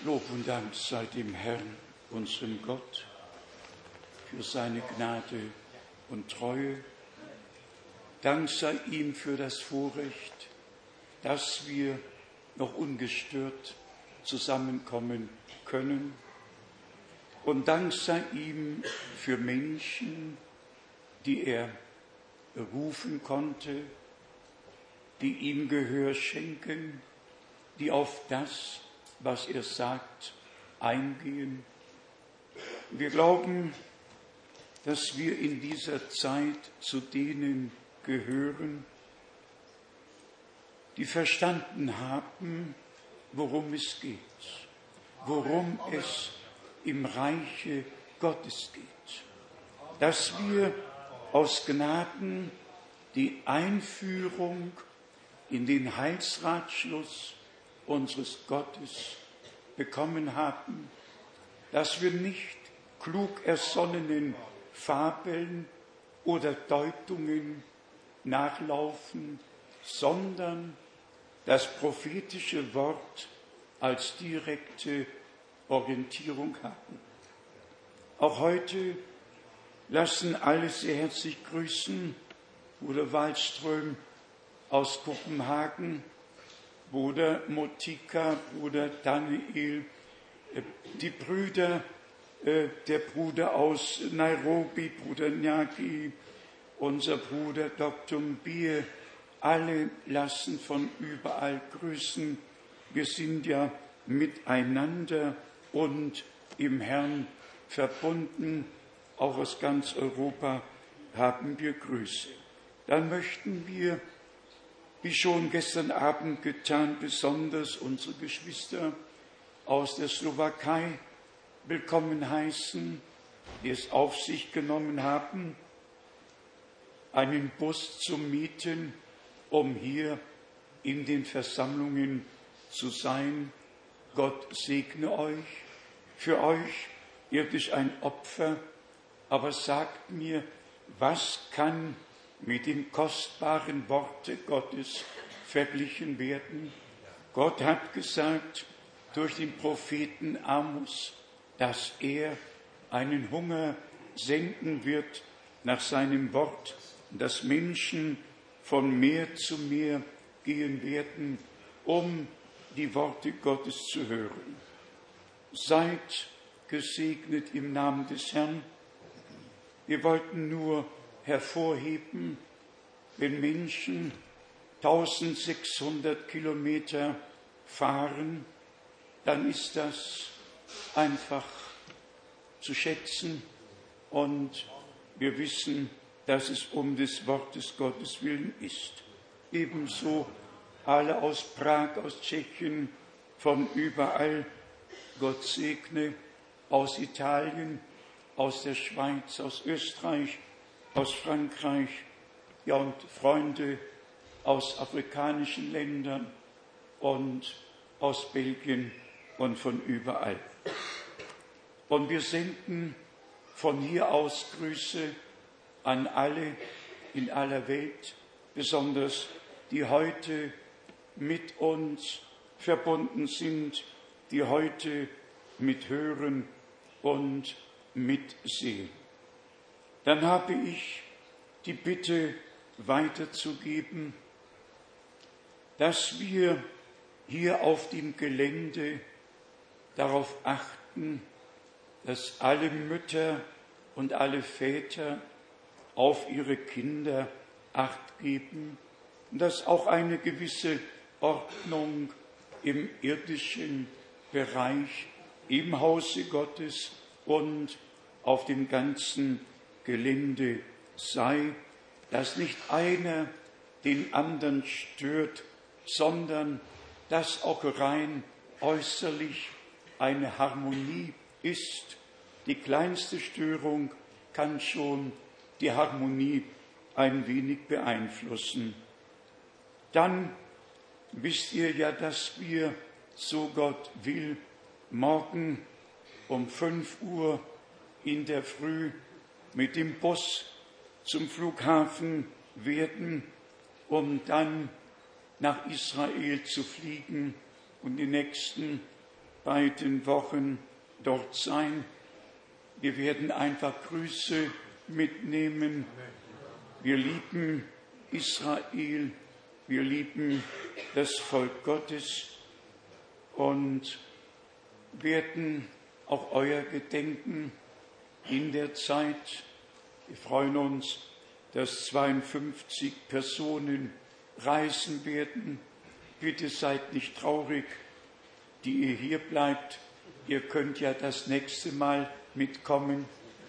Lob und Dank sei dem Herrn, unserem Gott, für seine Gnade und Treue. Dank sei ihm für das Vorrecht, dass wir noch ungestört zusammenkommen können. Und Dank sei ihm für Menschen, die er rufen konnte, die ihm Gehör schenken, die auf das, was er sagt, eingehen. Wir glauben, dass wir in dieser Zeit zu denen gehören, die verstanden haben, worum es geht, worum es im Reiche Gottes geht, dass wir aus Gnaden die Einführung in den Heilsratschluss unseres Gottes bekommen haben, dass wir nicht klug ersonnenen Fabeln oder Deutungen nachlaufen, sondern das prophetische Wort als direkte Orientierung haben. Auch heute lassen alle sehr herzlich grüßen, Bruder Wallström aus Kopenhagen, Bruder Motika, Bruder Daniel, die Brüder, der Bruder aus Nairobi, Bruder Nyagi, unser Bruder Dr. Mbie, alle lassen von überall grüßen. Wir sind ja miteinander und im Herrn verbunden. Auch aus ganz Europa haben wir Grüße. Dann möchten wir, wie schon gestern Abend getan, besonders unsere Geschwister aus der Slowakei willkommen heißen, die es auf sich genommen haben, einen Bus zu mieten, um hier in den Versammlungen zu sein. Gott segne euch, für euch irdisch ein Opfer, aber sagt mir, was kann mit dem kostbaren Worte Gottes verglichen werden? Gott hat gesagt durch den Propheten Amos, dass er einen Hunger senden wird nach seinem Wort, dass Menschen von Meer zu Meer gehen werden, um die Worte Gottes zu hören. Seid gesegnet im Namen des Herrn. Wir wollten nur hervorheben, wenn Menschen 1600 Kilometer fahren, dann ist das einfach zu schätzen und wir wissen, dass es um des Wortes Gottes willen ist. Ebenso alle aus Prag, aus Tschechien, von überall, Gott segne, aus Italien, aus der Schweiz, aus Österreich, aus Frankreich, ja und Freunde aus afrikanischen Ländern und aus Belgien und von überall. Und wir senden von hier aus Grüße an alle in aller Welt, besonders die heute mit uns verbunden sind, die heute mithören und mitsehen. Dann habe ich die Bitte weiterzugeben, dass wir hier auf dem Gelände darauf achten, dass alle Mütter und alle Väter auf ihre Kinder Acht geben und dass auch eine gewisse Ordnung im irdischen Bereich, im Hause Gottes und auf dem ganzen Gelände sei, dass nicht einer den anderen stört, sondern dass auch rein äußerlich eine Harmonie ist. Die kleinste Störung kann schon die Harmonie ein wenig beeinflussen. Dann wisst ihr ja, dass wir, so Gott will, morgen um 5 Uhr in der Früh mit dem Bus zum Flughafen werden, um dann nach Israel zu fliegen und die nächsten beiden Wochen dort sein. Wir werden einfach Grüße mitnehmen. Wir lieben Israel, wir lieben das Volk Gottes und werden auch euer gedenken in der Zeit. Wir freuen uns, dass 52 Personen reisen werden. Bitte seid nicht traurig, die ihr hier bleibt. Ihr könnt ja das nächste Mal mitkommen.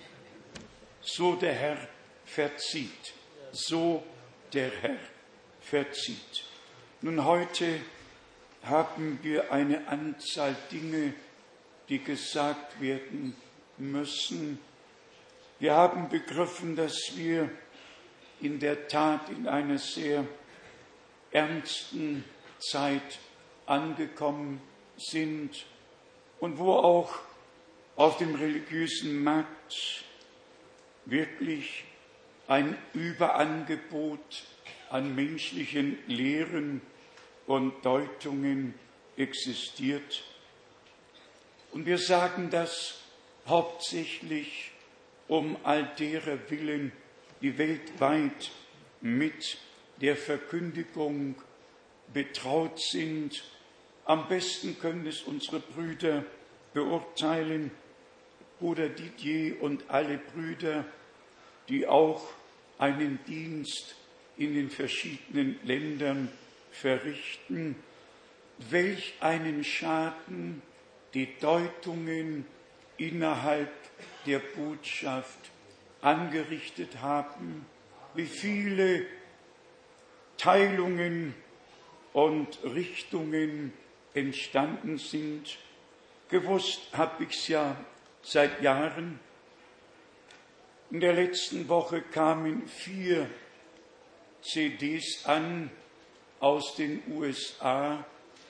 So der Herr verzieht. So der Herr verzieht. Nun, heute haben wir eine Anzahl Dinge, die gesagt werden müssen. Wir haben begriffen, dass wir in der Tat in einer sehr ernsten Zeit angekommen sind und wo auch auf dem religiösen Markt wirklich ein Überangebot an menschlichen Lehren und Deutungen existiert. Und wir sagen das hauptsächlich um all derer willen, die weltweit mit der Verkündigung betraut sind. Am besten können es unsere Brüder beurteilen, Bruder Didier und alle Brüder, die auch einen Dienst in den verschiedenen Ländern verrichten, welch einen Schaden die Deutungen innerhalb der Botschaft angerichtet haben, wie viele Teilungen und Richtungen entstanden sind. Gewusst habe ich es ja seit Jahren. In der letzten Woche kamen 4 CDs an aus den USA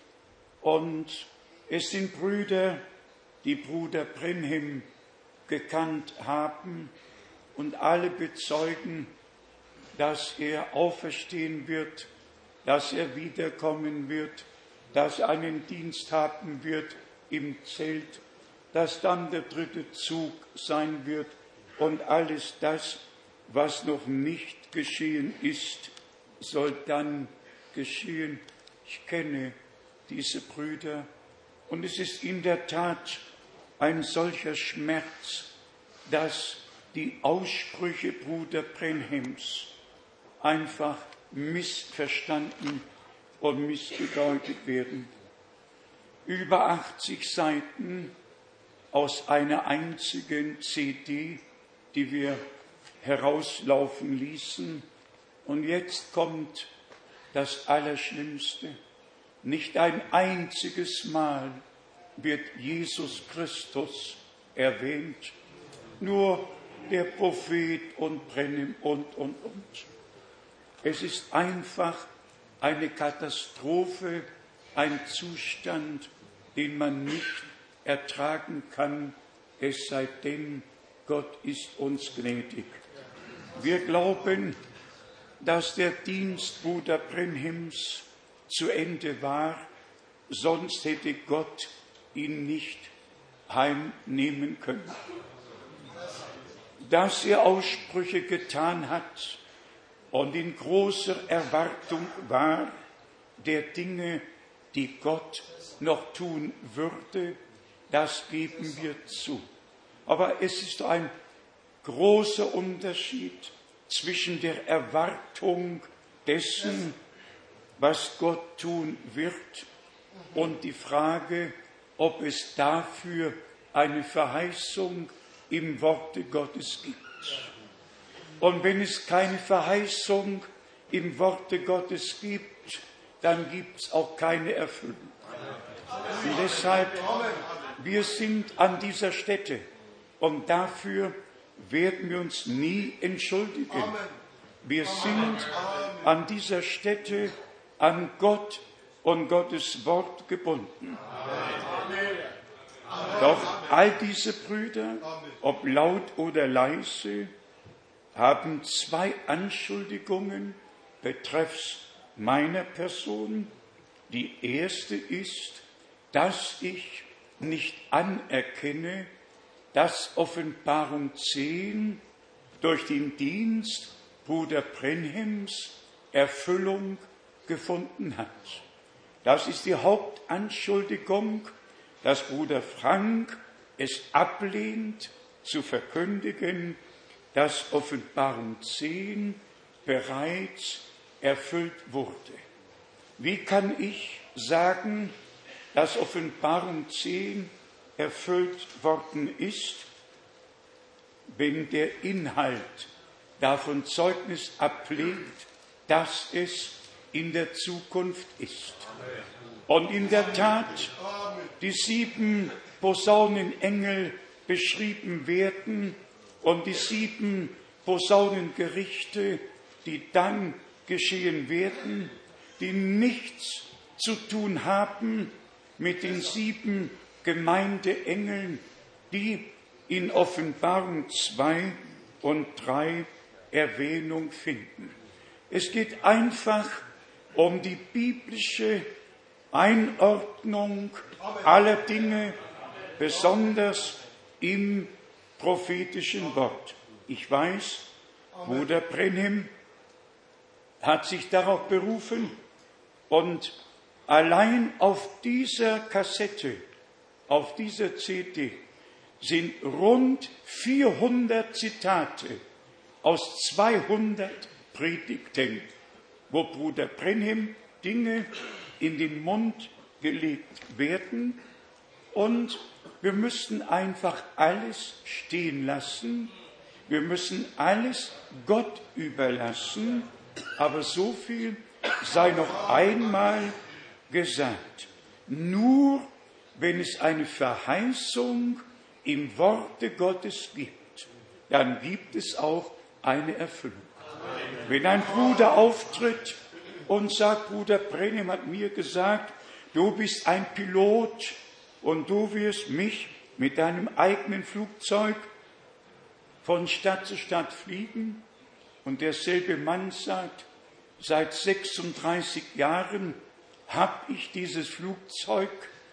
und es sind Brüder, die Bruder Brenhem gekannt haben und alle bezeugen, dass er auferstehen wird, dass er wiederkommen wird, dass er einen Dienst haben wird im Zelt, dass dann der 3. Zug sein wird und alles das, was noch nicht geschehen ist, soll dann geschehen. Ich kenne diese Brüder und es ist in der Tat ein solcher Schmerz, dass die Aussprüche Bruder Brenhems einfach missverstanden und missgedeutet werden. Über 80 Seiten aus einer einzigen CD, die wir herauslaufen ließen. Und jetzt kommt das Allerschlimmste. Nicht ein einziges Mal wird Jesus Christus erwähnt, nur der Prophet und Brenhem und. Es ist einfach eine Katastrophe, ein Zustand, den man nicht ertragen kann, es sei denn, Gott ist uns gnädig. Wir glauben, dass der Dienst Bruder Brenhems zu Ende war, sonst hätte Gott ihn nicht heimnehmen können. Dass er Aussprüche getan hat und in großer Erwartung war der Dinge, die Gott noch tun würde, das geben wir zu. Aber es ist ein großer Unterschied zwischen der Erwartung dessen, was Gott tun wird, und die Frage, ob es dafür eine Verheißung im Worte Gottes gibt. Und wenn es keine Verheißung im Worte Gottes gibt, dann gibt es auch keine Erfüllung. Und deshalb, wir sind an dieser Stätte und dafür werden wir uns nie entschuldigen. Wir sind an dieser Stätte an Gott und Gottes Wort gebunden. Doch all diese Brüder, ob laut oder leise, haben 2 Anschuldigungen betreffs meiner Person. Die erste ist, dass ich nicht anerkenne, dass Offenbarung 10 durch den Dienst Bruder Brenhims Erfüllung gefunden hat. Das ist die Hauptanschuldigung, dass Bruder Frank es ablehnt, zu verkündigen, dass Offenbarung 10 bereits erfüllt wurde. Wie kann ich sagen, dass Offenbarung 10 erfüllt worden ist, wenn der Inhalt davon Zeugnis ablegt, dass es in der Zukunft ist? Und in der Tat, die 7 Posaunenengel beschrieben werden und die 7 Posaunengerichte, die dann geschehen werden, die nichts zu tun haben mit den 7 Gemeindeengeln, die in Offenbarung 2 und 3 Erwähnung finden. Es geht einfach um die biblische Einordnung aller Dinge, besonders im prophetischen Wort. Ich weiß, Bruder Brenhim hat sich darauf berufen und allein auf dieser Kassette, auf dieser CD sind rund 400 Zitate aus 200 Predigten, wo Bruder Brenhim Dinge in den Mund gelegt werden, und wir müssen einfach alles stehen lassen, wir müssen alles Gott überlassen, aber so viel sei noch einmal gesagt: Nur wenn es eine Verheißung im Worte Gottes gibt, dann gibt es auch eine Erfüllung. Wenn ein Bruder auftritt und sagt, Bruder Brenhim hat mir gesagt, du bist ein Pilot und du wirst mich mit deinem eigenen Flugzeug von Stadt zu Stadt fliegen, und derselbe Mann sagt, seit 36 Jahren habe ich dieses Flugzeug,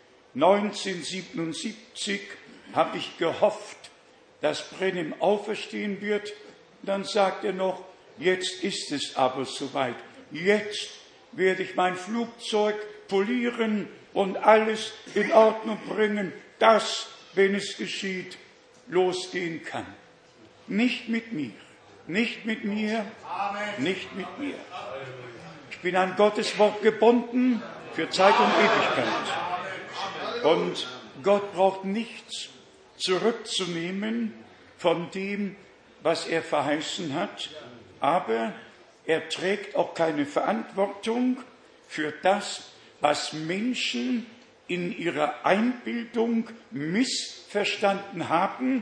1977 habe ich gehofft, dass Brenhim auferstehen wird. Dann sagt er noch, jetzt ist es aber soweit. Jetzt werde ich mein Flugzeug polieren und alles in Ordnung bringen, dass, wenn es geschieht, losgehen kann. Nicht mit mir, nicht mit mir, nicht mit mir. Ich bin an Gottes Wort gebunden für Zeit und Ewigkeit. Und Gott braucht nichts zurückzunehmen von dem, was er verheißen hat, aber er trägt auch keine Verantwortung für das, was Menschen in ihrer Einbildung missverstanden haben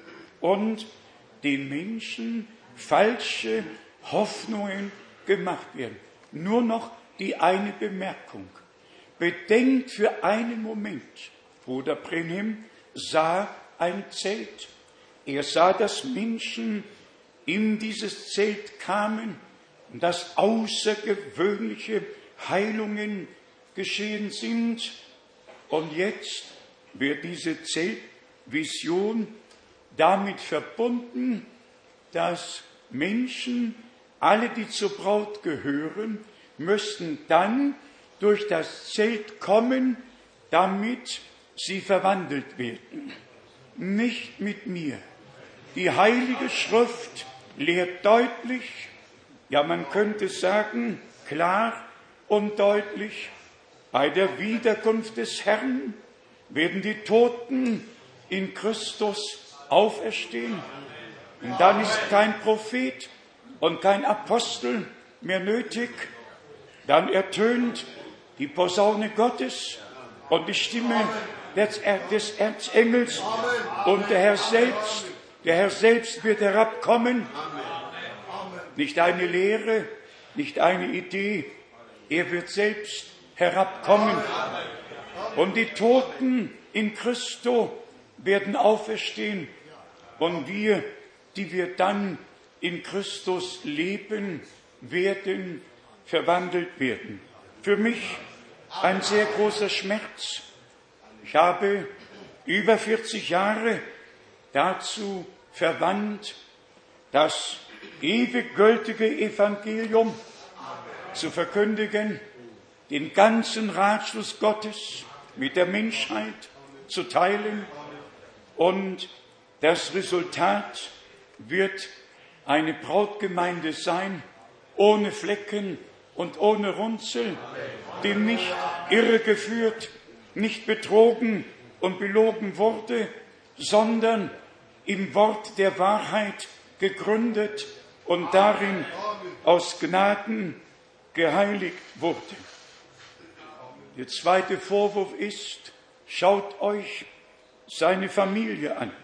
und den Menschen falsche Hoffnungen gemacht werden. Nur noch die eine Bemerkung. Bedenkt für einen Moment, Bruder Brenhim sah ein Zelt. Er sah, dass Menschen in dieses Zelt kamen und dass außergewöhnliche Heilungen geschehen sind. Und jetzt wird diese Zeltvision damit verbunden, dass Menschen, alle, die zur Braut gehören, müssten dann durch das Zelt kommen, damit sie verwandelt werden. Nicht mit mir. Die Heilige Schrift lehrt deutlich, ja man könnte sagen, klar und deutlich, bei der Wiederkunft des Herrn werden die Toten in Christus auferstehen. Und dann ist kein Prophet und kein Apostel mehr nötig. Dann ertönt die Posaune Gottes und die Stimme des Erzengels und der Herr selbst wird herabkommen. Nicht eine Lehre, nicht eine Idee, er wird selbst herabkommen. Und die Toten in Christo werden auferstehen und wir, die wir dann in Christus leben, werden verwandelt werden. Für mich ein sehr großer Schmerz. Ich habe über 40 Jahre dazu verwandt, das ewig gültige Evangelium zu verkündigen, den ganzen Ratschluss Gottes mit der Menschheit zu teilen, und das Resultat wird eine Brautgemeinde sein, ohne Flecken und ohne Runzel, die nicht irregeführt, nicht betrogen und belogen wurde, sondern im Wort der Wahrheit gegründet und darin aus Gnaden geheiligt wurde. Der zweite Vorwurf ist, schaut euch seine Familie an.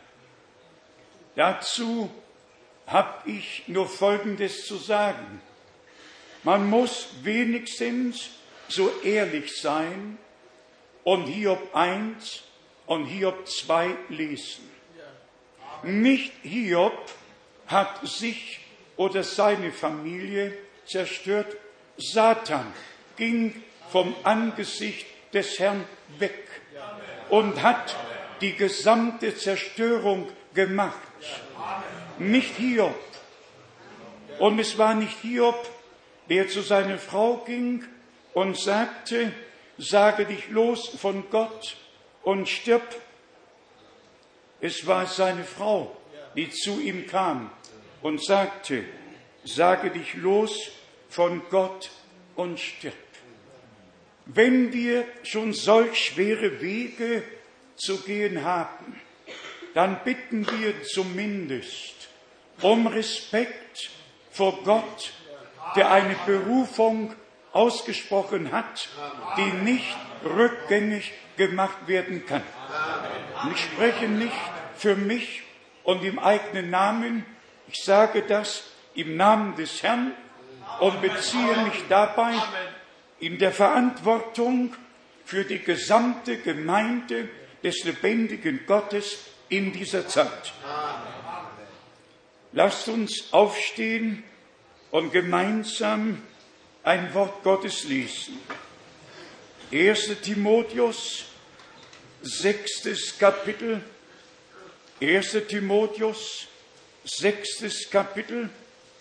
Dazu habe ich nur Folgendes zu sagen. Man muss wenigstens so ehrlich sein und Hiob 1 und Hiob 2 lesen. Nicht Hiob hat sich oder seine Familie zerstört. Satan ging vom Angesicht des Herrn weg und hat die gesamte Zerstörung gemacht. Nicht Hiob. Und es war nicht Hiob, der zu seiner Frau ging und sagte, sage dich los von Gott und stirb. Es war seine Frau, die zu ihm kam und sagte, sage dich los von Gott und stirb. Wenn wir schon solch schwere Wege zu gehen haben, dann bitten wir zumindest um Respekt vor Gott, der eine Berufung ausgesprochen hat, die nicht rückgängig gemacht werden kann. Und ich spreche nicht für mich und im eigenen Namen, ich sage das im Namen des Herrn und beziehe mich dabei in der Verantwortung für die gesamte Gemeinde des lebendigen Gottes in dieser Zeit. Lasst uns aufstehen und gemeinsam ein Wort Gottes lesen. 1. Timotheus, 6. Kapitel. 1. Timotheus, 6. Kapitel.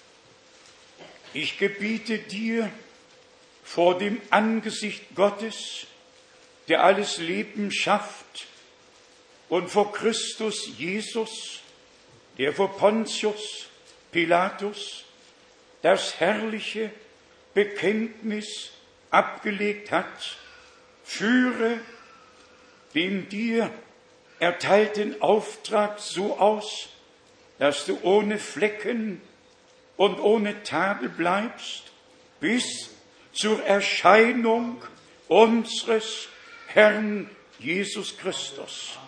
Ich gebiete dir vor dem Angesicht Gottes, der alles Leben schafft, und vor Christus Jesus, der vor Pontius Pilatus das herrliche Bekenntnis abgelegt hat, führe den dir erteilten Auftrag so aus, dass du ohne Flecken und ohne Tadel bleibst, bis zur Erscheinung unseres Herrn Jesus Christus,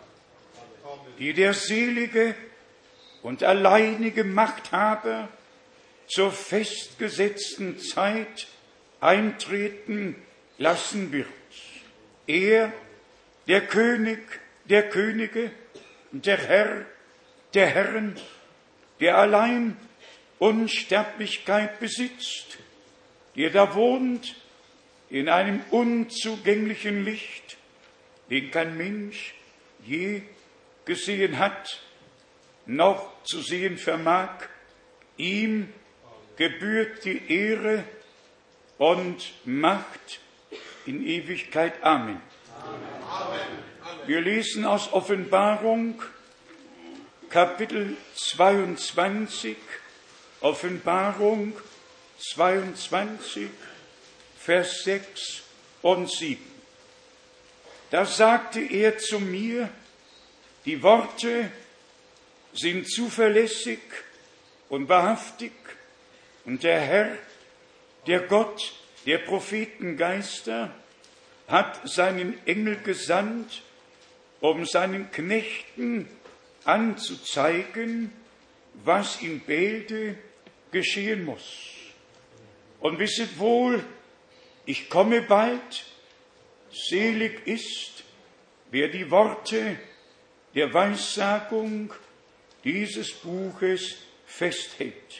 die der selige und alleinige Machthaber zur festgesetzten Zeit eintreten lassen wird. Er, der König der Könige und der Herr der Herren, der allein Unsterblichkeit besitzt, der da wohnt in einem unzugänglichen Licht, den kein Mensch je gesehen hat, noch zu sehen vermag. Ihm gebührt die Ehre und Macht in Ewigkeit. Amen. Wir lesen aus Offenbarung, Kapitel 22, Offenbarung 22, Vers 6 und 7. Da sagte er zu mir, die Worte sind zuverlässig und wahrhaftig, und der Herr, der Gott der Prophetengeister, hat seinen Engel gesandt, um seinen Knechten anzuzeigen, was in Bälde geschehen muss. Und wisset wohl, ich komme bald, selig ist, wer die Worte der Weissagung dieses Buches festhält.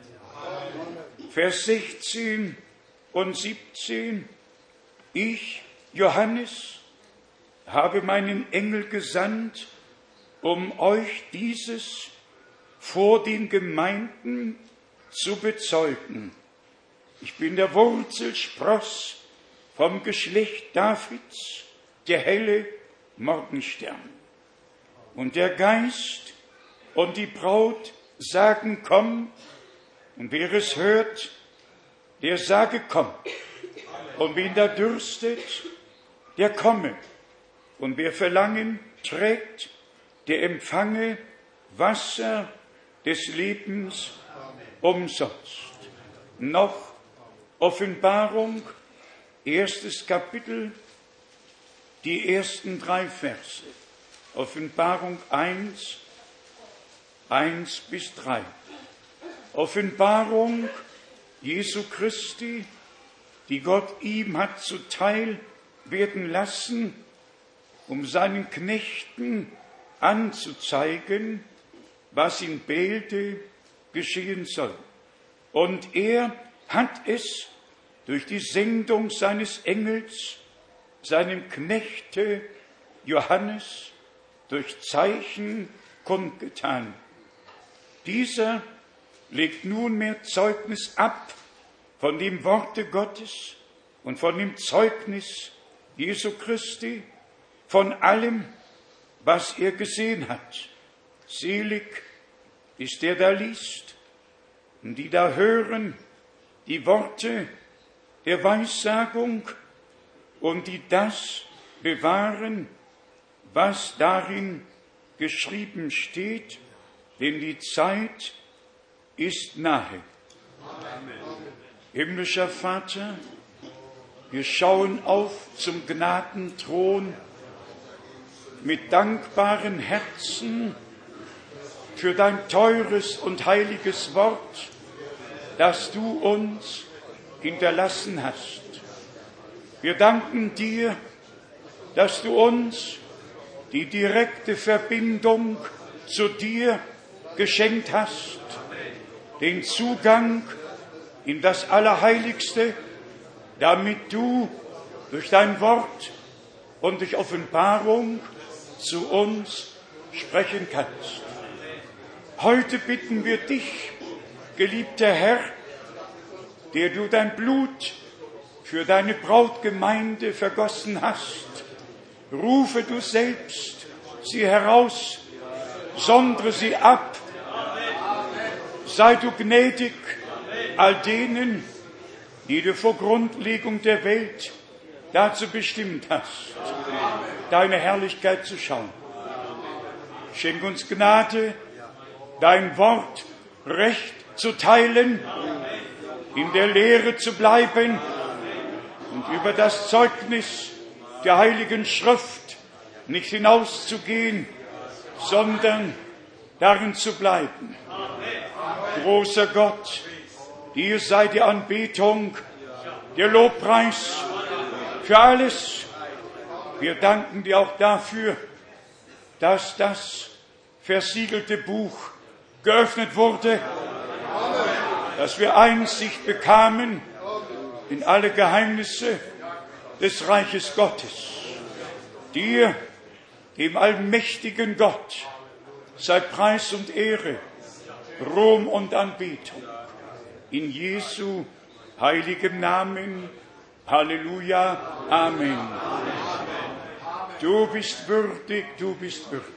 Amen. Vers 16 und 17. Ich, Johannes, habe meinen Engel gesandt, um euch dieses vor den Gemeinden zu bezeugen. Ich bin der Wurzelspross vom Geschlecht Davids, der helle Morgenstern. Und der Geist und die Braut sagen, komm. Und wer es hört, der sage, komm. Und wen da dürstet, der komme. Und wer Verlangen trägt, der empfange Wasser des Lebens umsonst. Noch Offenbarung, 1. Kapitel, die ersten 3 Verse. Offenbarung 1, 1 bis 3. Offenbarung Jesu Christi, die Gott ihm hat zuteil werden lassen, um seinen Knechten anzuzeigen, was in Bälde geschehen soll. Und er hat es durch die Sendung seines Engels, seinem Knechte Johannes, durch Zeichen kundgetan. Dieser legt nunmehr Zeugnis ab von dem Worte Gottes und von dem Zeugnis Jesu Christi, von allem, was er gesehen hat. Selig ist der da liest und die da hören die Worte der Weissagung und die das bewahren, was darin geschrieben steht, denn die Zeit ist nahe. Amen. Himmlischer Vater, wir schauen auf zum Gnadenthron mit dankbaren Herzen für dein teures und heiliges Wort, das du uns hinterlassen hast. Wir danken dir, dass du uns die direkte Verbindung zu dir geschenkt hast, den Zugang in das Allerheiligste, damit du durch dein Wort und durch Offenbarung zu uns sprechen kannst. Heute bitten wir dich, geliebter Herr, der du dein Blut für deine Brautgemeinde vergossen hast, rufe du selbst sie heraus, sondere sie ab, sei du gnädig all denen, die du vor Grundlegung der Welt dazu bestimmt hast, deine Herrlichkeit zu schauen. Schenk uns Gnade, dein Wort recht zu teilen, in der Lehre zu bleiben und über das Zeugnis der Heiligen Schrift nicht hinauszugehen, sondern darin zu bleiben. Großer Gott, dir sei die Anbetung, der Lobpreis für alles. Wir danken dir auch dafür, dass das versiegelte Buch geöffnet wurde, dass wir Einsicht bekamen in alle Geheimnisse des Reiches Gottes. Dir, dem allmächtigen Gott, sei Preis und Ehre, Ruhm und Anbetung. In Jesu heiligem Namen. Halleluja. Amen. Du bist würdig, du bist würdig.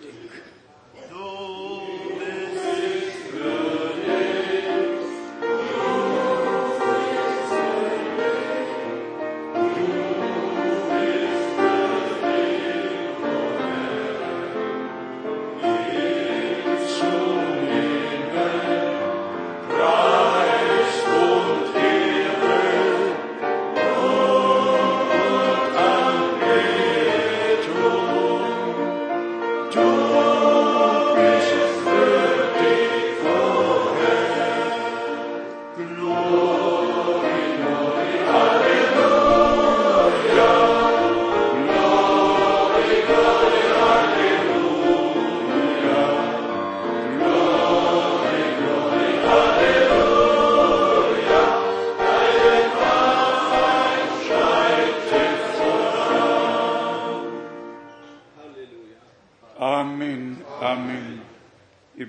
Du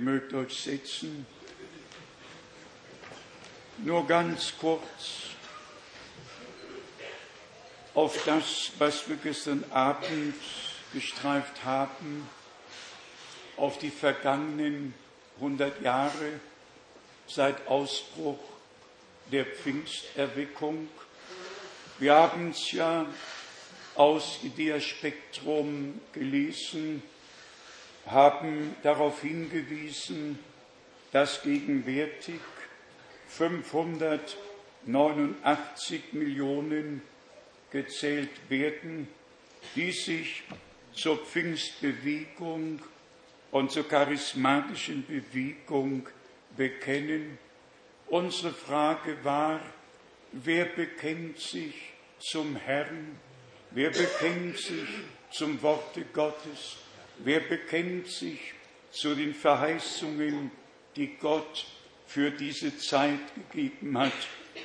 mögt euch setzen. Nur ganz kurz auf das, was wir gestern Abend gestreift haben, auf die vergangenen 100 Jahre seit Ausbruch der Pfingsterweckung. Wir haben es ja aus Idea Spectrum gelesen, haben darauf hingewiesen, dass gegenwärtig 589 Millionen gezählt werden, die sich zur Pfingstbewegung und zur charismatischen Bewegung bekennen. Unsere Frage war, wer bekennt sich zum Herrn? Wer bekennt sich zum Worte Gottes? Wer bekennt sich zu den Verheißungen, die Gott für diese Zeit gegeben hat?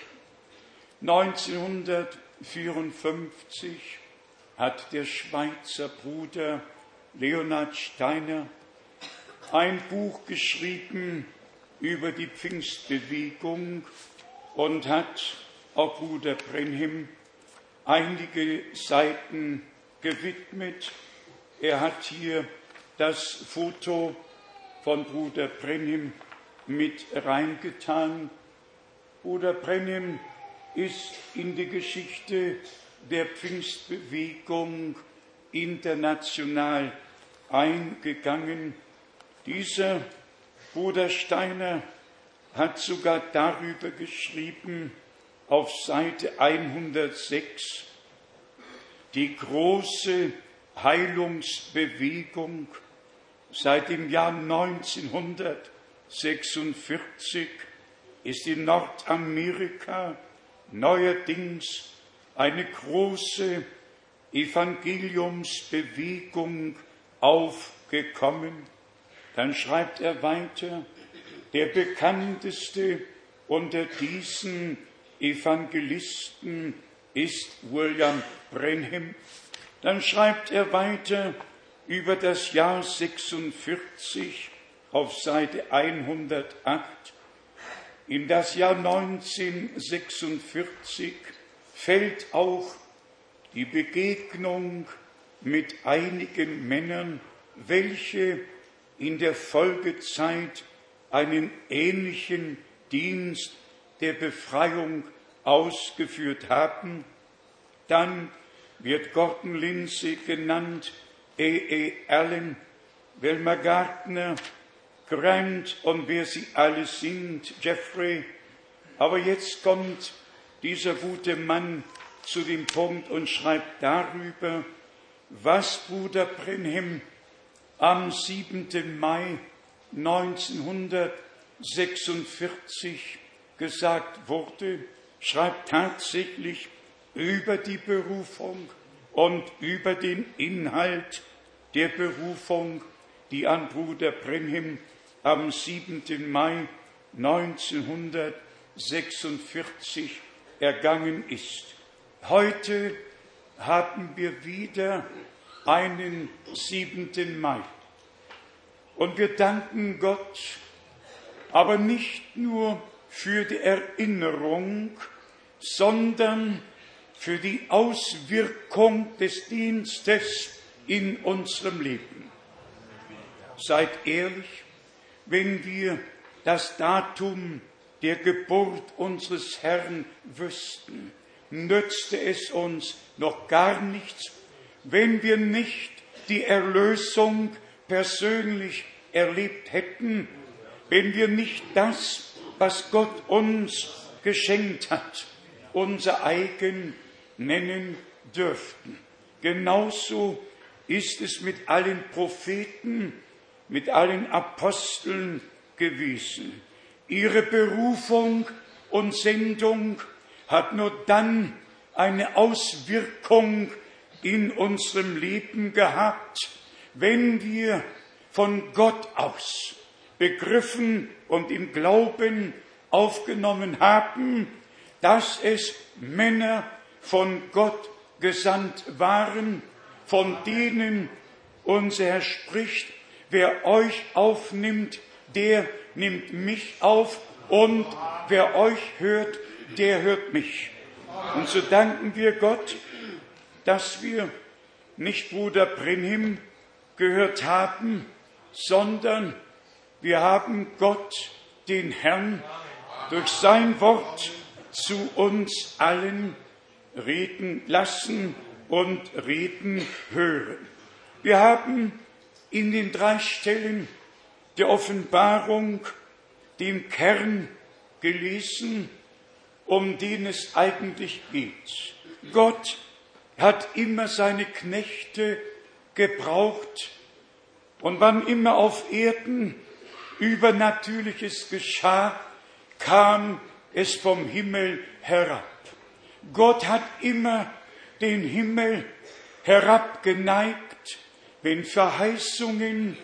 1954 hat der Schweizer Bruder Leonhard Steiner ein Buch geschrieben über die Pfingstbewegung und hat auch Bruder Branham einige Seiten gewidmet. Er hat hier das Foto von Bruder Branham mit reingetan. Bruder Branham ist in die Geschichte der Pfingstbewegung international eingegangen. Dieser Bruder Steiner hat sogar darüber geschrieben, auf Seite 106, die große Heilungsbewegung seit dem Jahr 1946 ist in Nordamerika neuerdings eine große Evangeliumsbewegung aufgekommen. Dann schreibt er weiter, der bekannteste unter diesen Evangelisten ist William Branham. Dann schreibt er weiter über das Jahr 46 auf Seite 108. In das Jahr 1946 fällt auch die Begegnung mit einigen Männern, welche in der Folgezeit einen ähnlichen Dienst der Befreiung ausgeführt haben. Dann wird Gordon Lindsay genannt, A.A. Allen, Wilmer Gardner, Grant und wer sie alle sind, Jeffrey. Aber jetzt kommt dieser gute Mann zu dem Punkt und schreibt darüber, was Bruder Branham am 7. Mai 1946 gesagt wurde, schreibt tatsächlich über die Berufung und über den Inhalt der Berufung, die an Bruder Branham am 7. Mai 1946 ergangen ist. Heute haben wir wieder einen 7. Mai. Und wir danken Gott, aber nicht nur für die Erinnerung, sondern für die Auswirkung des Dienstes in unserem Leben. Seid ehrlich, wenn wir das Datum der Geburt unseres Herrn wüssten, nützte es uns noch gar nichts, wenn wir nicht die Erlösung persönlich erlebt hätten, wenn wir nicht das, was Gott uns geschenkt hat, unser eigen nennen dürften. Genauso ist es mit allen Propheten, mit allen Aposteln gewesen. Ihre Berufung und Sendung hat nur dann eine Auswirkung in unserem Leben gehabt, wenn wir von Gott aus begriffen und im Glauben aufgenommen haben, dass es Männer von Gott gesandt waren, von denen unser Herr spricht, wer euch aufnimmt der nimmt mich auf und wer euch hört, der hört mich. Und so danken wir Gott, dass wir nicht Bruder Brenhim gehört haben, sondern wir haben Gott, den Herrn, durch sein Wort zu uns allen reden lassen und reden hören. Wir haben in den 3 Stellen der Offenbarung den Kern gelesen, um den es eigentlich geht. Gott hat immer seine Knechte gebraucht und wann immer auf Erden Übernatürliches geschah, kam es vom Himmel herab. Gott hat immer den Himmel herabgeneigt, wenn Verheißungen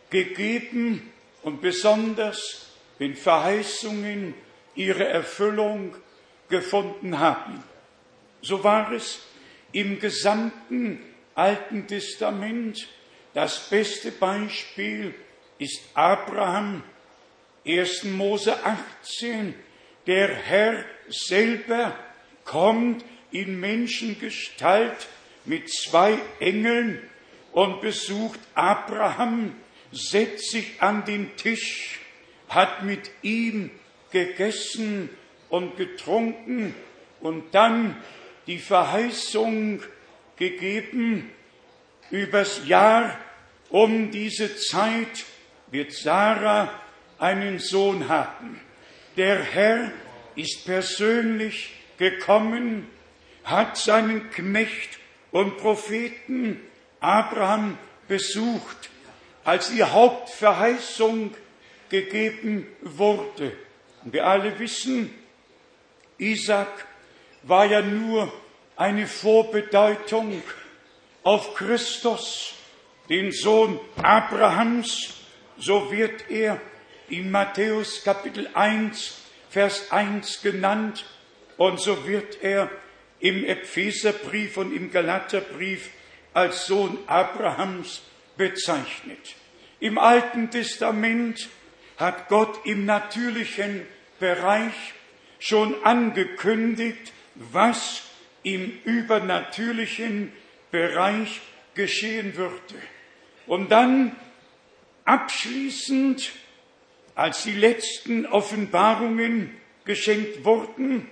gegeben und besonders wenn Verheißungen ihre Erfüllung gefunden haben. So war es im gesamten Alten Testament. Das beste Beispiel ist Abraham, 1. Mose 18. Der Herr selber kommt in Menschengestalt mit 2 Engeln und besucht Abraham, setzt sich an den Tisch, hat mit ihm gegessen und getrunken und dann die Verheißung gegeben, übers Jahr um diese Zeit wird Sarah einen Sohn haben. Der Herr ist persönlich gekommen, hat seinen Knecht und Propheten Abraham besucht, als die Hauptverheißung gegeben wurde. Und wir alle wissen, Isaak war ja nur eine Vorbedeutung auf Christus, den Sohn Abrahams. So wird er in Matthäus Kapitel 1, Vers 1 genannt und so wird er im Epheserbrief und im Galaterbrief als Sohn Abrahams bezeichnet. Im Alten Testament hat Gott im natürlichen Bereich schon angekündigt, was im übernatürlichen Bereich geschehen würde. Und dann abschließend, als die letzten Offenbarungen geschenkt wurden,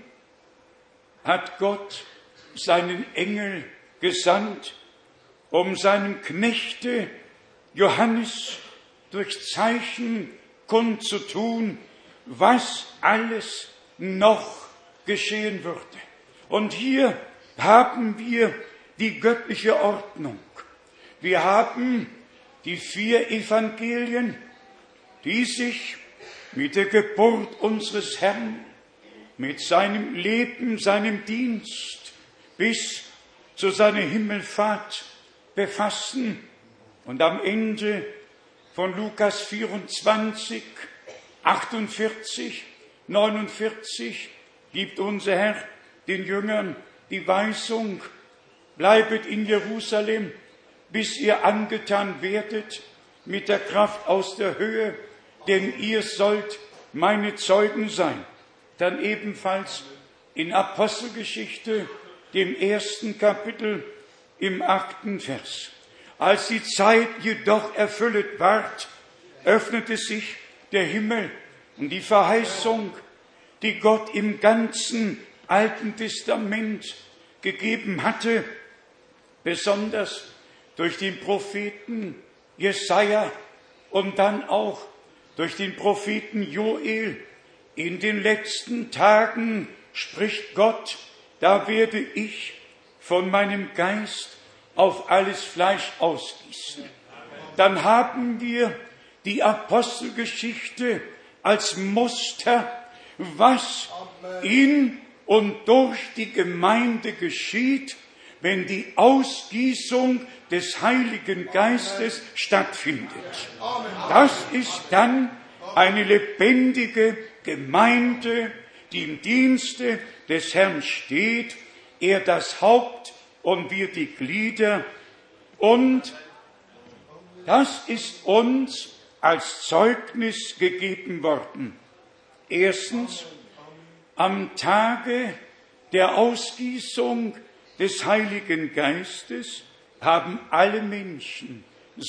hat Gott seinen Engel gesandt, um seinem Knechte Johannes durch Zeichen kundzutun, was alles noch geschehen würde. Und hier haben wir die göttliche Ordnung. Wir haben die 4 Evangelien, die sich mit der Geburt unseres Herrn, mit seinem Leben, seinem Dienst bis zu seiner Himmelfahrt befassen. Und am Ende von Lukas 24, 48, 49 gibt unser Herr den Jüngern die Weisung: Bleibet in Jerusalem, bis ihr angetan werdet mit der Kraft aus der Höhe, denn ihr sollt meine Zeugen sein. Dann ebenfalls in Apostelgeschichte, dem 1. Kapitel, im 8. Vers. Als die Zeit jedoch erfüllet ward, öffnete sich der Himmel und die Verheißung, die Gott im ganzen Alten Testament gegeben hatte, besonders durch den Propheten Jesaja und dann auch durch den Propheten Joel. In den letzten Tagen spricht Gott, da werde ich von meinem Geist auf alles Fleisch ausgießen. Dann haben wir die Apostelgeschichte als Muster, was in und durch die Gemeinde geschieht, wenn die Ausgießung des Heiligen Geistes stattfindet. Das ist dann eine lebendige Gemeinde, die im Dienste des Herrn steht, er das Haupt und wir die Glieder. Und das ist uns als Zeugnis gegeben worden. Erstens, am Tage der Ausgießung des Heiligen Geistes haben alle Menschen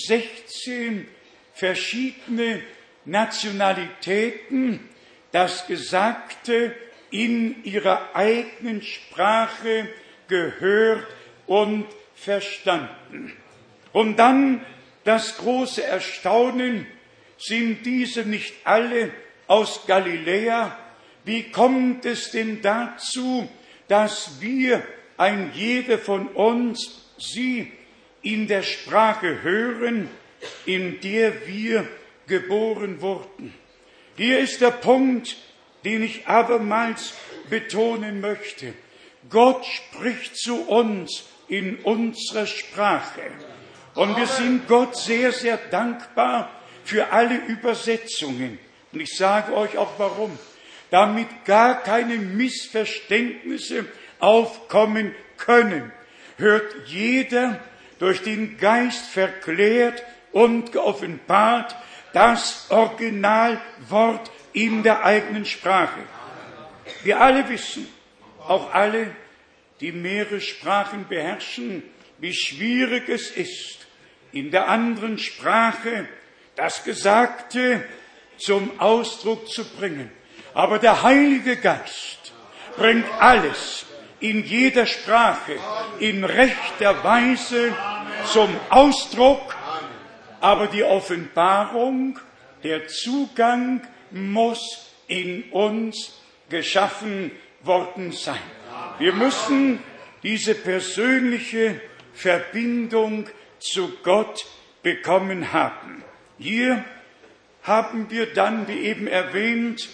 16 verschiedene Nationalitäten das Gesagte in ihrer eigenen Sprache gehört und verstanden. Und dann das große Erstaunen, sind diese nicht alle aus Galiläa? Wie kommt es denn dazu, dass wir, ein jeder von uns, sie in der Sprache hören, in der wir geboren wurden? Hier ist der Punkt, den ich abermals betonen möchte. Gott spricht zu uns in unserer Sprache. Und wir sind Gott sehr, sehr dankbar für alle Übersetzungen. Und ich sage euch auch warum. Damit gar keine Missverständnisse aufkommen können, hört jeder durch den Geist verklärt und geoffenbart das Originalwort in der eigenen Sprache. Wir alle wissen, auch alle, die mehrere Sprachen beherrschen, wie schwierig es ist, in der anderen Sprache das Gesagte zum Ausdruck zu bringen. Aber der Heilige Geist bringt alles in jeder Sprache in rechter Weise zum Ausdruck, aber die Offenbarung, der Zugang muss in uns geschaffen worden sein. Wir müssen diese persönliche Verbindung zu Gott bekommen haben. Hier haben wir dann, wie eben erwähnt,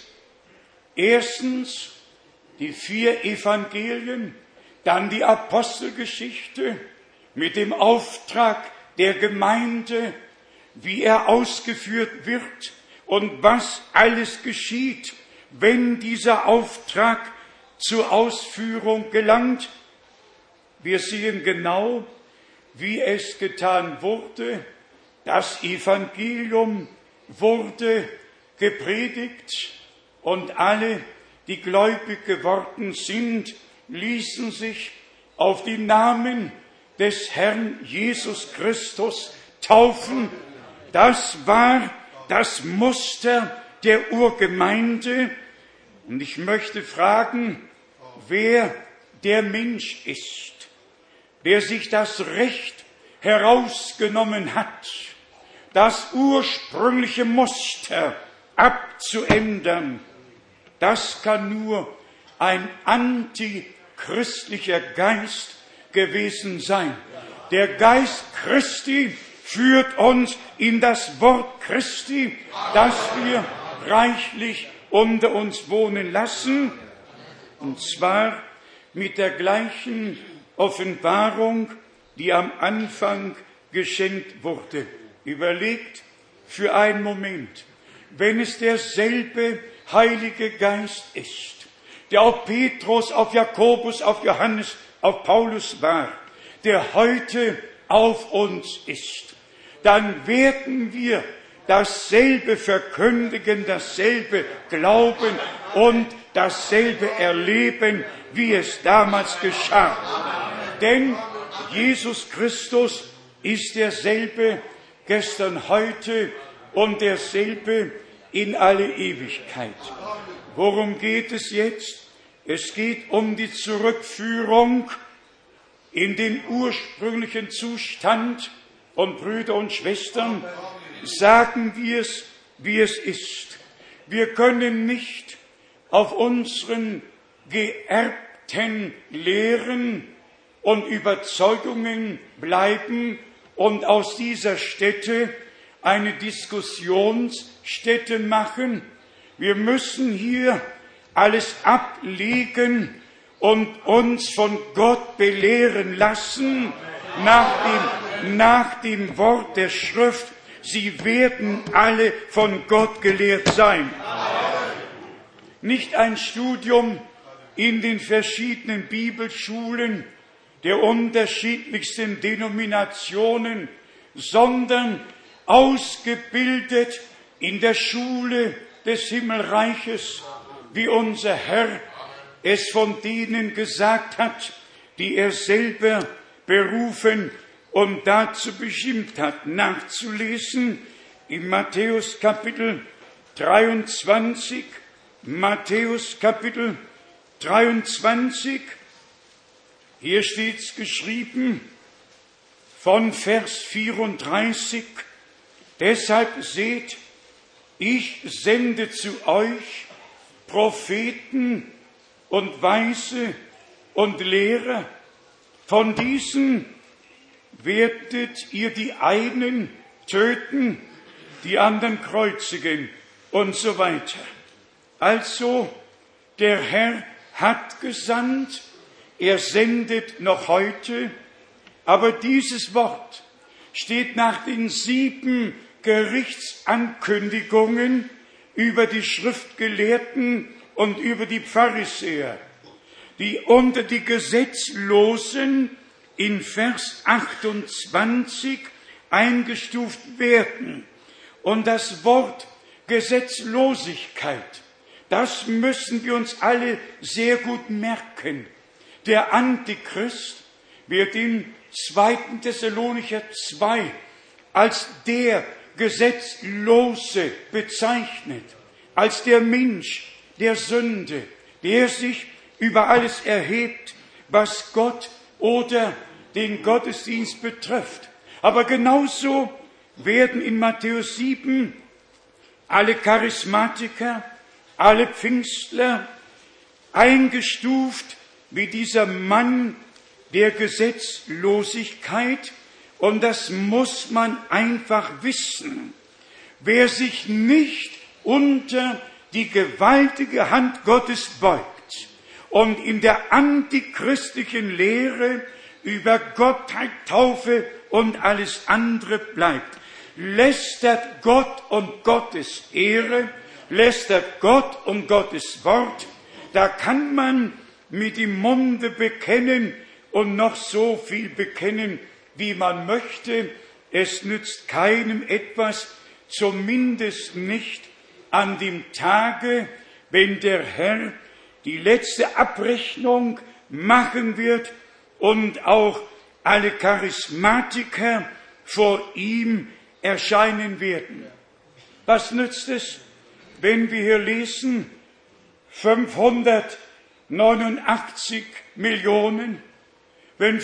erstens die 4 Evangelien, dann die Apostelgeschichte mit dem Auftrag der Gemeinde, wie er ausgeführt wird und was alles geschieht, wenn dieser Auftrag zur Ausführung gelangt. Wir sehen genau, wie es getan wurde. Das Evangelium wurde gepredigt und alle, die gläubig geworden sind, ließen sich auf den Namen des Herrn Jesus Christus taufen. Das war das Muster der Urgemeinde. Und ich möchte fragen, wer der Mensch ist, der sich das Recht herausgenommen hat, das ursprüngliche Muster abzuändern. Das kann nur ein antichristlicher Geist gewesen sein. Der Geist Christi führt uns in das Wort Christi, das wir reichlich unter uns wohnen lassen, und zwar mit der gleichen Offenbarung, die am Anfang geschenkt wurde. Überlegt für einen Moment, wenn es derselbe Heilige Geist ist, der auf Petrus, auf Jakobus, auf Johannes, auf Paulus war, der heute auf uns ist, dann werden wir dasselbe verkündigen, dasselbe glauben und dasselbe erleben, wie es damals geschah. Denn Jesus Christus ist derselbe gestern, heute und derselbe in alle Ewigkeit. Worum geht es jetzt? Es geht um die Zurückführung in den ursprünglichen Zustand. Und Brüder und Schwestern, sagen wir es, wie es ist. Wir können nicht auf unseren geerbten Lehren und Überzeugungen bleiben und aus dieser Stätte eine Diskussionsstätte machen. Wir müssen hier alles ablegen und uns von Gott belehren lassen nach dem Wort der Schrift. Sie werden alle von Gott gelehrt sein. Nicht ein Studium in den verschiedenen Bibelschulen der unterschiedlichsten Denominationen, sondern ausgebildet in der Schule des Himmelreiches, wie unser Herr es von denen gesagt hat, die er selber berufen und dazu bestimmt hat, nachzulesen in Matthäus Kapitel 23, Matthäus Kapitel 23, hier steht's geschrieben, von Vers 34, deshalb seht, ich sende zu euch Propheten und Weise und Lehrer, von diesen werdet ihr die einen töten, die anderen kreuzigen und so weiter. Also, der Herr hat gesandt, er sendet noch heute, aber dieses Wort steht nach den 7 Gerichtsankündigungen über die Schriftgelehrten und über die Pharisäer, die unter die Gesetzlosen in Vers 28 eingestuft werden. Und das Wort Gesetzlosigkeit, das müssen wir uns alle sehr gut merken. Der Antichrist wird in 2. Thessalonicher 2 als der Gesetzlose bezeichnet, als der Mensch der Sünde, der sich über alles erhebt, was Gott oder den Gottesdienst betrifft. Aber genauso werden in Matthäus 7 alle Charismatiker, alle Pfingstler eingestuft wie dieser Mann der Gesetzlosigkeit. Und das muss man einfach wissen. Wer sich nicht unter die gewaltige Hand Gottes beugt und in der antichristlichen Lehre über Gottheit, Taufe und alles andere bleibt, lästert Gott und Gottes Ehre, lästert Gott und Gottes Wort, da kann man mit dem Munde bekennen und noch so viel bekennen, wie man möchte. Es nützt keinem etwas, zumindest nicht an dem Tage, wenn der Herr die letzte Abrechnung machen wird und auch alle Charismatiker vor ihm erscheinen werden. Was nützt es, wenn wir hier lesen, 589 Millionen, wenn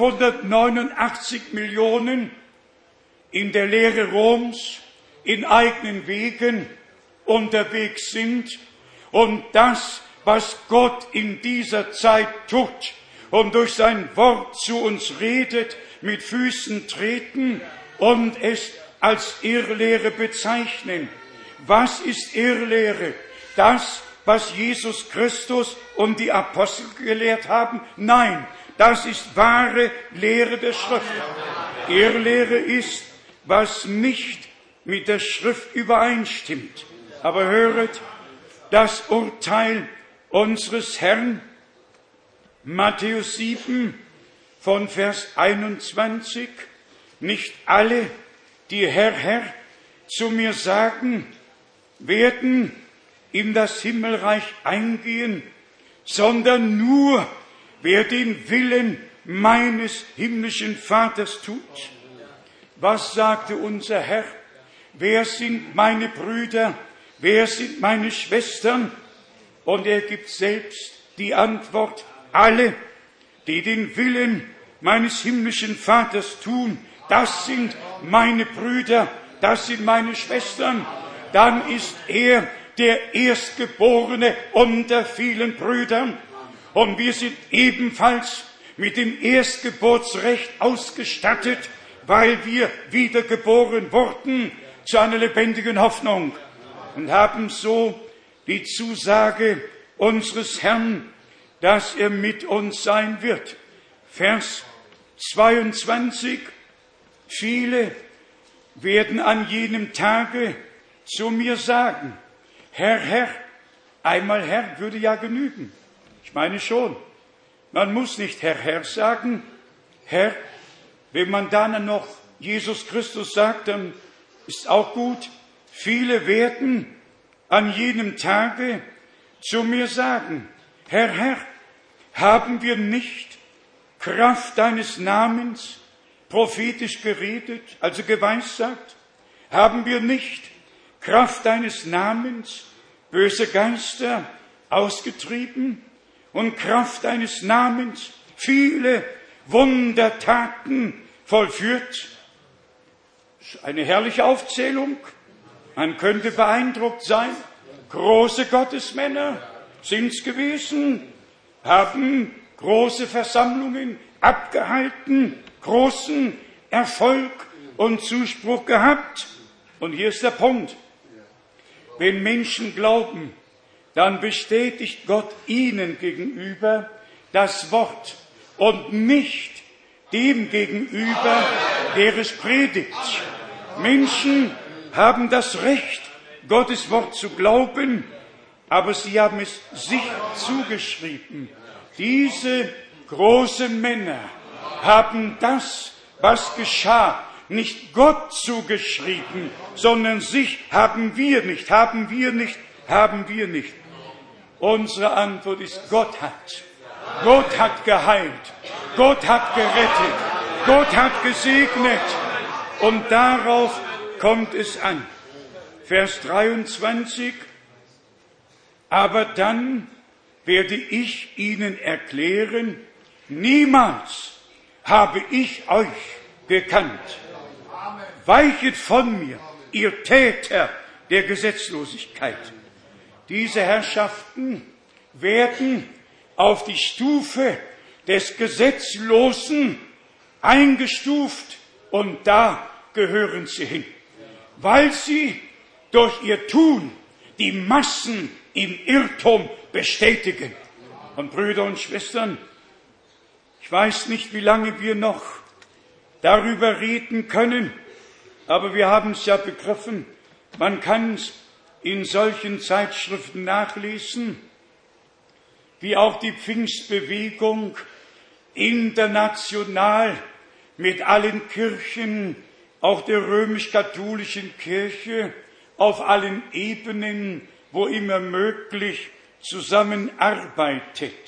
589 Millionen in der Lehre Roms in eigenen Wegen unterwegs sind und das, was Gott in dieser Zeit tut und durch sein Wort zu uns redet, mit Füßen treten und es als Irrlehre bezeichnen. Was ist Irrlehre? Das, was Jesus Christus und die Apostel gelehrt haben? Nein, das ist wahre Lehre der Schrift. Irrlehre ist, was nicht mit der Schrift übereinstimmt. Aber höret das Urteil unseres Herrn, Matthäus 7 von Vers 21. Nicht alle, die Herr, Herr zu mir sagen, werden in das Himmelreich eingehen, sondern nur, wer den Willen meines himmlischen Vaters tut. Was sagte unser Herr? Wer sind meine Brüder? Wer sind meine Schwestern? Und er gibt selbst die Antwort, alle, die den Willen meines himmlischen Vaters tun, das sind meine Brüder, das sind meine Schwestern. Dann ist er der Erstgeborene unter vielen Brüdern. Und wir sind ebenfalls mit dem Erstgeburtsrecht ausgestattet, weil wir wiedergeboren wurden zu einer lebendigen Hoffnung und haben so die Zusage unseres Herrn, dass er mit uns sein wird. Vers 22. Viele werden an jenem Tage zu mir sagen, Herr, Herr, einmal Herr würde ja genügen. Ich meine schon, man muss nicht Herr, Herr sagen. Herr, wenn man dann noch Jesus Christus sagt, dann Ist auch gut. Viele werden an jenem Tage zu mir sagen, Herr, Herr, haben wir nicht Kraft deines Namens prophetisch geredet, also geweissagt? Haben wir nicht Kraft deines Namens böse Geister ausgetrieben und Kraft deines Namens viele Wundertaten vollführt? Eine herrliche Aufzählung. Man könnte beeindruckt sein. Große Gottesmänner sind's gewesen, haben große Versammlungen abgehalten, großen Erfolg und Zuspruch gehabt. Und hier ist der Punkt. Wenn Menschen glauben, dann bestätigt Gott ihnen gegenüber das Wort und nicht dem gegenüber, der es predigt. Menschen haben das Recht, Gottes Wort zu glauben, aber sie haben es sich zugeschrieben. Diese großen Männer haben das, was geschah, nicht Gott zugeschrieben, sondern sich. Haben wir nicht, haben wir nicht, haben wir nicht. Unsere Antwort ist, Gott hat. Gott hat geheilt. Gott hat gerettet. Gott hat gesegnet. Und darauf kommt es an. Vers 23. Aber dann werde ich ihnen erklären, niemals habe ich euch gekannt. Weichet von mir, ihr Täter der Gesetzlosigkeit. Diese Herrschaften werden auf die Stufe des Gesetzlosen eingestuft und da gehören sie hin, weil sie durch ihr Tun die Massen im Irrtum bestätigen. Und Brüder und Schwestern, ich weiß nicht, wie lange wir noch darüber reden können, aber wir haben es ja begriffen, man kann es in solchen Zeitschriften nachlesen, wie auch die Pfingstbewegung international mit allen Kirchen, auch der römisch-katholischen Kirche, auf allen Ebenen, wo immer möglich, zusammenarbeitet.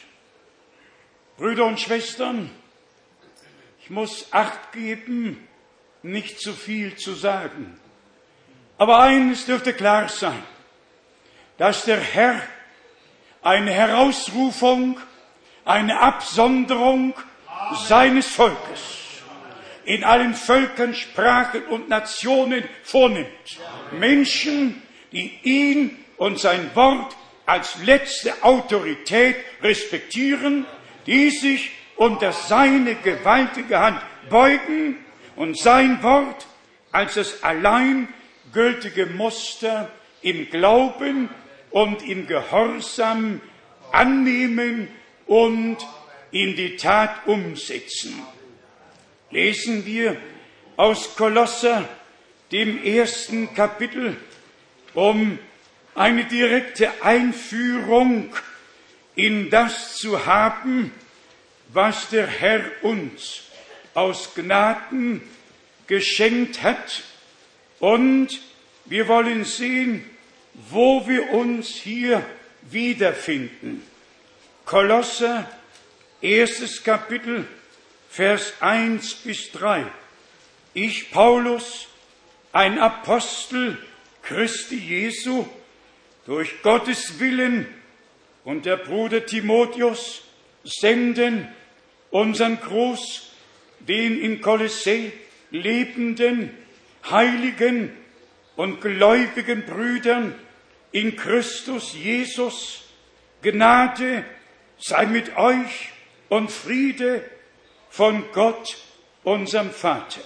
Brüder und Schwestern, ich muss Acht geben, nicht zu viel zu sagen. Aber eines dürfte klar sein, dass der Herr eine Herausrufung, eine Absonderung seines Volkes in allen Völkern, Sprachen und Nationen vornimmt. Menschen, die ihn und sein Wort als letzte Autorität respektieren, die sich unter seine gewaltige Hand beugen und sein Wort als das allein gültige Muster im Glauben und im Gehorsam annehmen und in die Tat umsetzen. Lesen wir aus Kolosser, dem 1. Kapitel, um eine direkte Einführung in das zu haben, was der Herr uns aus Gnaden geschenkt hat. Und wir wollen sehen, wo wir uns hier wiederfinden. Kolosser, 1. Kapitel, Vers 1 bis 3. Ich, Paulus, ein Apostel Christi Jesu, durch Gottes Willen, und der Bruder Timotheus senden unseren Gruß den in Kolossä lebenden, heiligen und gläubigen Brüdern in Christus Jesus. Gnade sei mit euch und Friede von Gott, unserem Vater.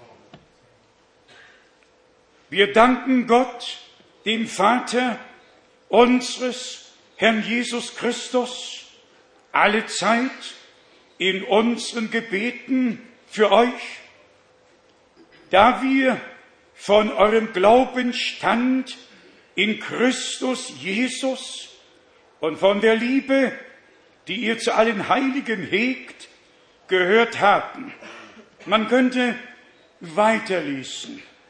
Wir danken Gott, dem Vater unseres Herrn Jesus Christus, alle Zeit in unseren Gebeten für euch, da wir von eurem Glaubensstand in Christus Jesus und von der Liebe, die ihr zu allen Heiligen hegt, gehört haben. Man könnte weiterlesen.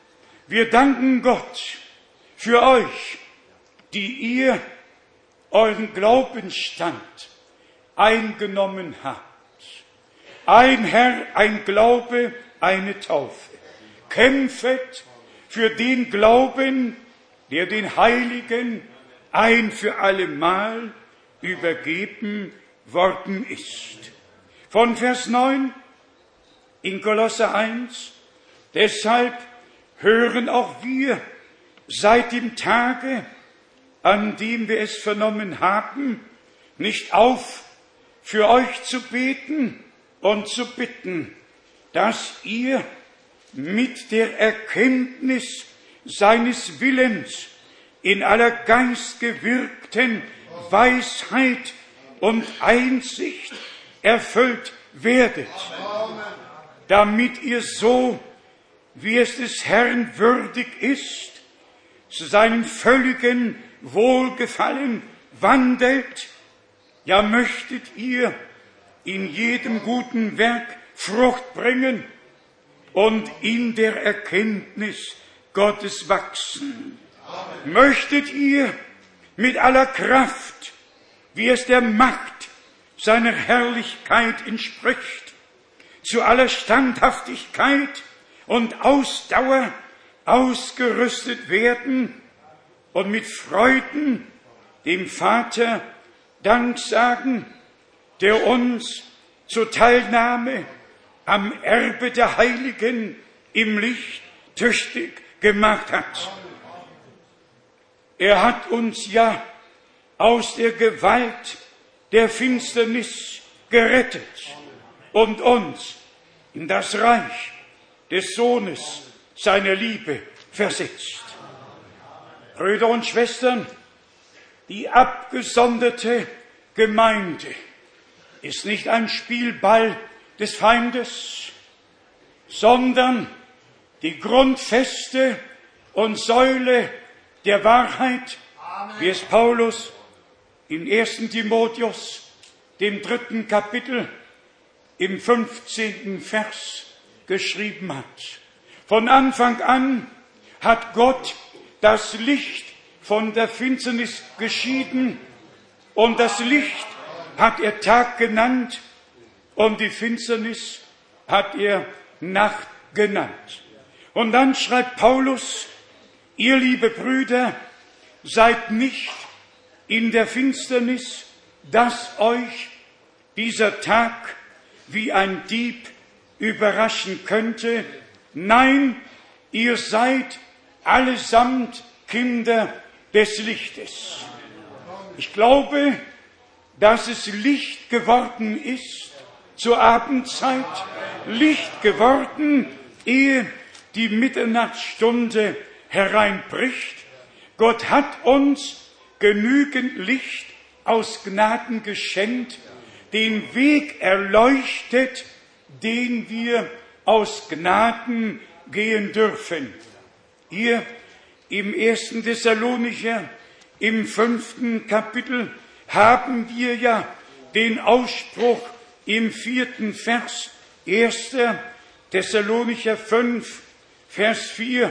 Wir danken Gott für euch, die ihr euren Glaubensstand eingenommen habt. Ein Herr, ein Glaube, eine Taufe. Kämpfet für den Glauben, der den Heiligen ein für allemal übergeben worden ist. Von Vers 9 in Kolosser 1, deshalb hören auch wir seit dem Tage, an dem wir es vernommen haben, nicht auf, für euch zu beten und zu bitten, dass ihr mit der Erkenntnis seines Willens in aller geistgewirkten Weisheit und Einsicht erfüllt werdet, damit ihr so, wie es des Herrn würdig ist, zu seinem völligen Wohlgefallen wandelt, ja möchtet ihr in jedem guten Werk Frucht bringen und in der Erkenntnis Gottes wachsen. Amen. Möchtet ihr mit aller Kraft, wie es der Macht seiner Herrlichkeit entspricht, zu aller Standhaftigkeit und Ausdauer ausgerüstet werden und mit Freuden dem Vater Dank sagen, der uns zur Teilnahme am Erbe der Heiligen im Licht tüchtig gemacht hat. Er hat uns ja aus der Gewalt der Finsternis gerettet und uns in das Reich des Sohnes seiner Liebe versetzt. Brüder und Schwestern, die abgesonderte Gemeinde ist nicht ein Spielball des Feindes, sondern die Grundfeste und Säule der Wahrheit, wie es Paulus in 1. Timotheus, dem 3. Kapitel, im 15. Vers geschrieben hat. Von Anfang an hat Gott das Licht von der Finsternis geschieden und das Licht hat er Tag genannt und die Finsternis hat er Nacht genannt. Und dann schreibt Paulus, ihr liebe Brüder, seid nicht in der Finsternis, dass euch dieser Tag wie ein Dieb überraschen könnte. Nein, ihr seid allesamt Kinder des Lichtes. Ich glaube, dass es Licht geworden ist zur Abendzeit, Licht geworden, ehe die Mitternachtsstunde hereinbricht. Gott hat uns genügend Licht aus Gnaden geschenkt, den Weg erleuchtet, den wir aus Gnaden gehen dürfen. Hier im 1. Thessalonicher, im 5. Kapitel, haben wir ja den Ausspruch im 4. Vers, 1. Thessalonicher 5, Vers 4.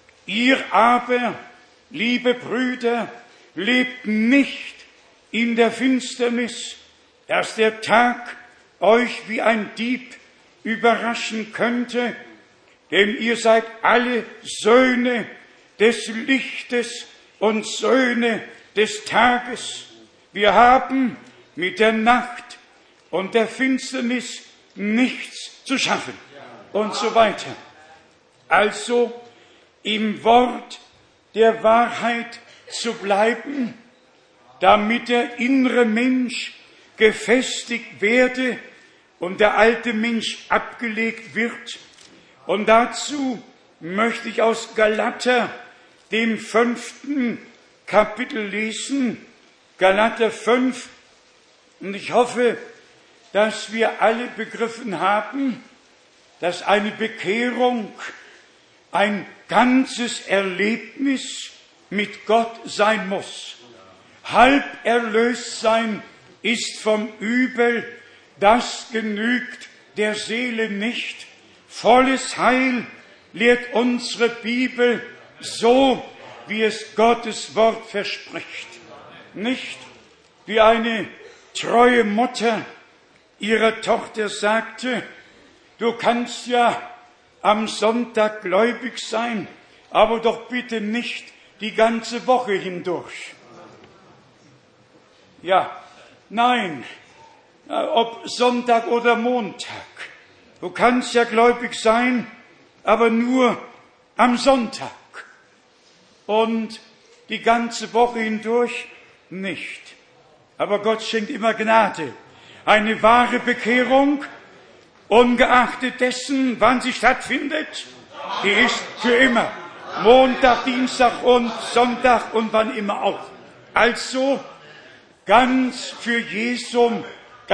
Ihr aber, liebe Brüder, lebt nicht in der Finsternis, dass der Tag euch wie ein Dieb überraschen könnte, denn ihr seid alle Söhne des Lichtes und Söhne des Tages. Wir haben mit der Nacht und der Finsternis nichts zu schaffen und so weiter. Also im Wort der Wahrheit zu bleiben, damit der innere Mensch gefestigt werde und der alte Mensch abgelegt wird. Und dazu möchte ich aus Galater, dem 5. Kapitel lesen, Galater 5. Und ich hoffe, dass wir alle begriffen haben, dass eine Bekehrung ein ganzes Erlebnis mit Gott sein muss. Halb erlöst sein ist vom Übel, das genügt der Seele nicht. Volles Heil lehrt unsere Bibel so, wie es Gottes Wort verspricht. Nicht wie eine treue Mutter ihrer Tochter sagte, du kannst ja am Sonntag gläubig sein, aber doch bitte nicht die ganze Woche hindurch. Ja, nein, ob Sonntag oder Montag. Du kannst ja gläubig sein, aber nur am Sonntag. Und die ganze Woche hindurch nicht. Aber Gott schenkt immer Gnade. Eine wahre Bekehrung, ungeachtet dessen, wann sie stattfindet, die ist für immer. Montag, Dienstag und Sonntag und wann immer auch. Also ganz für Jesum,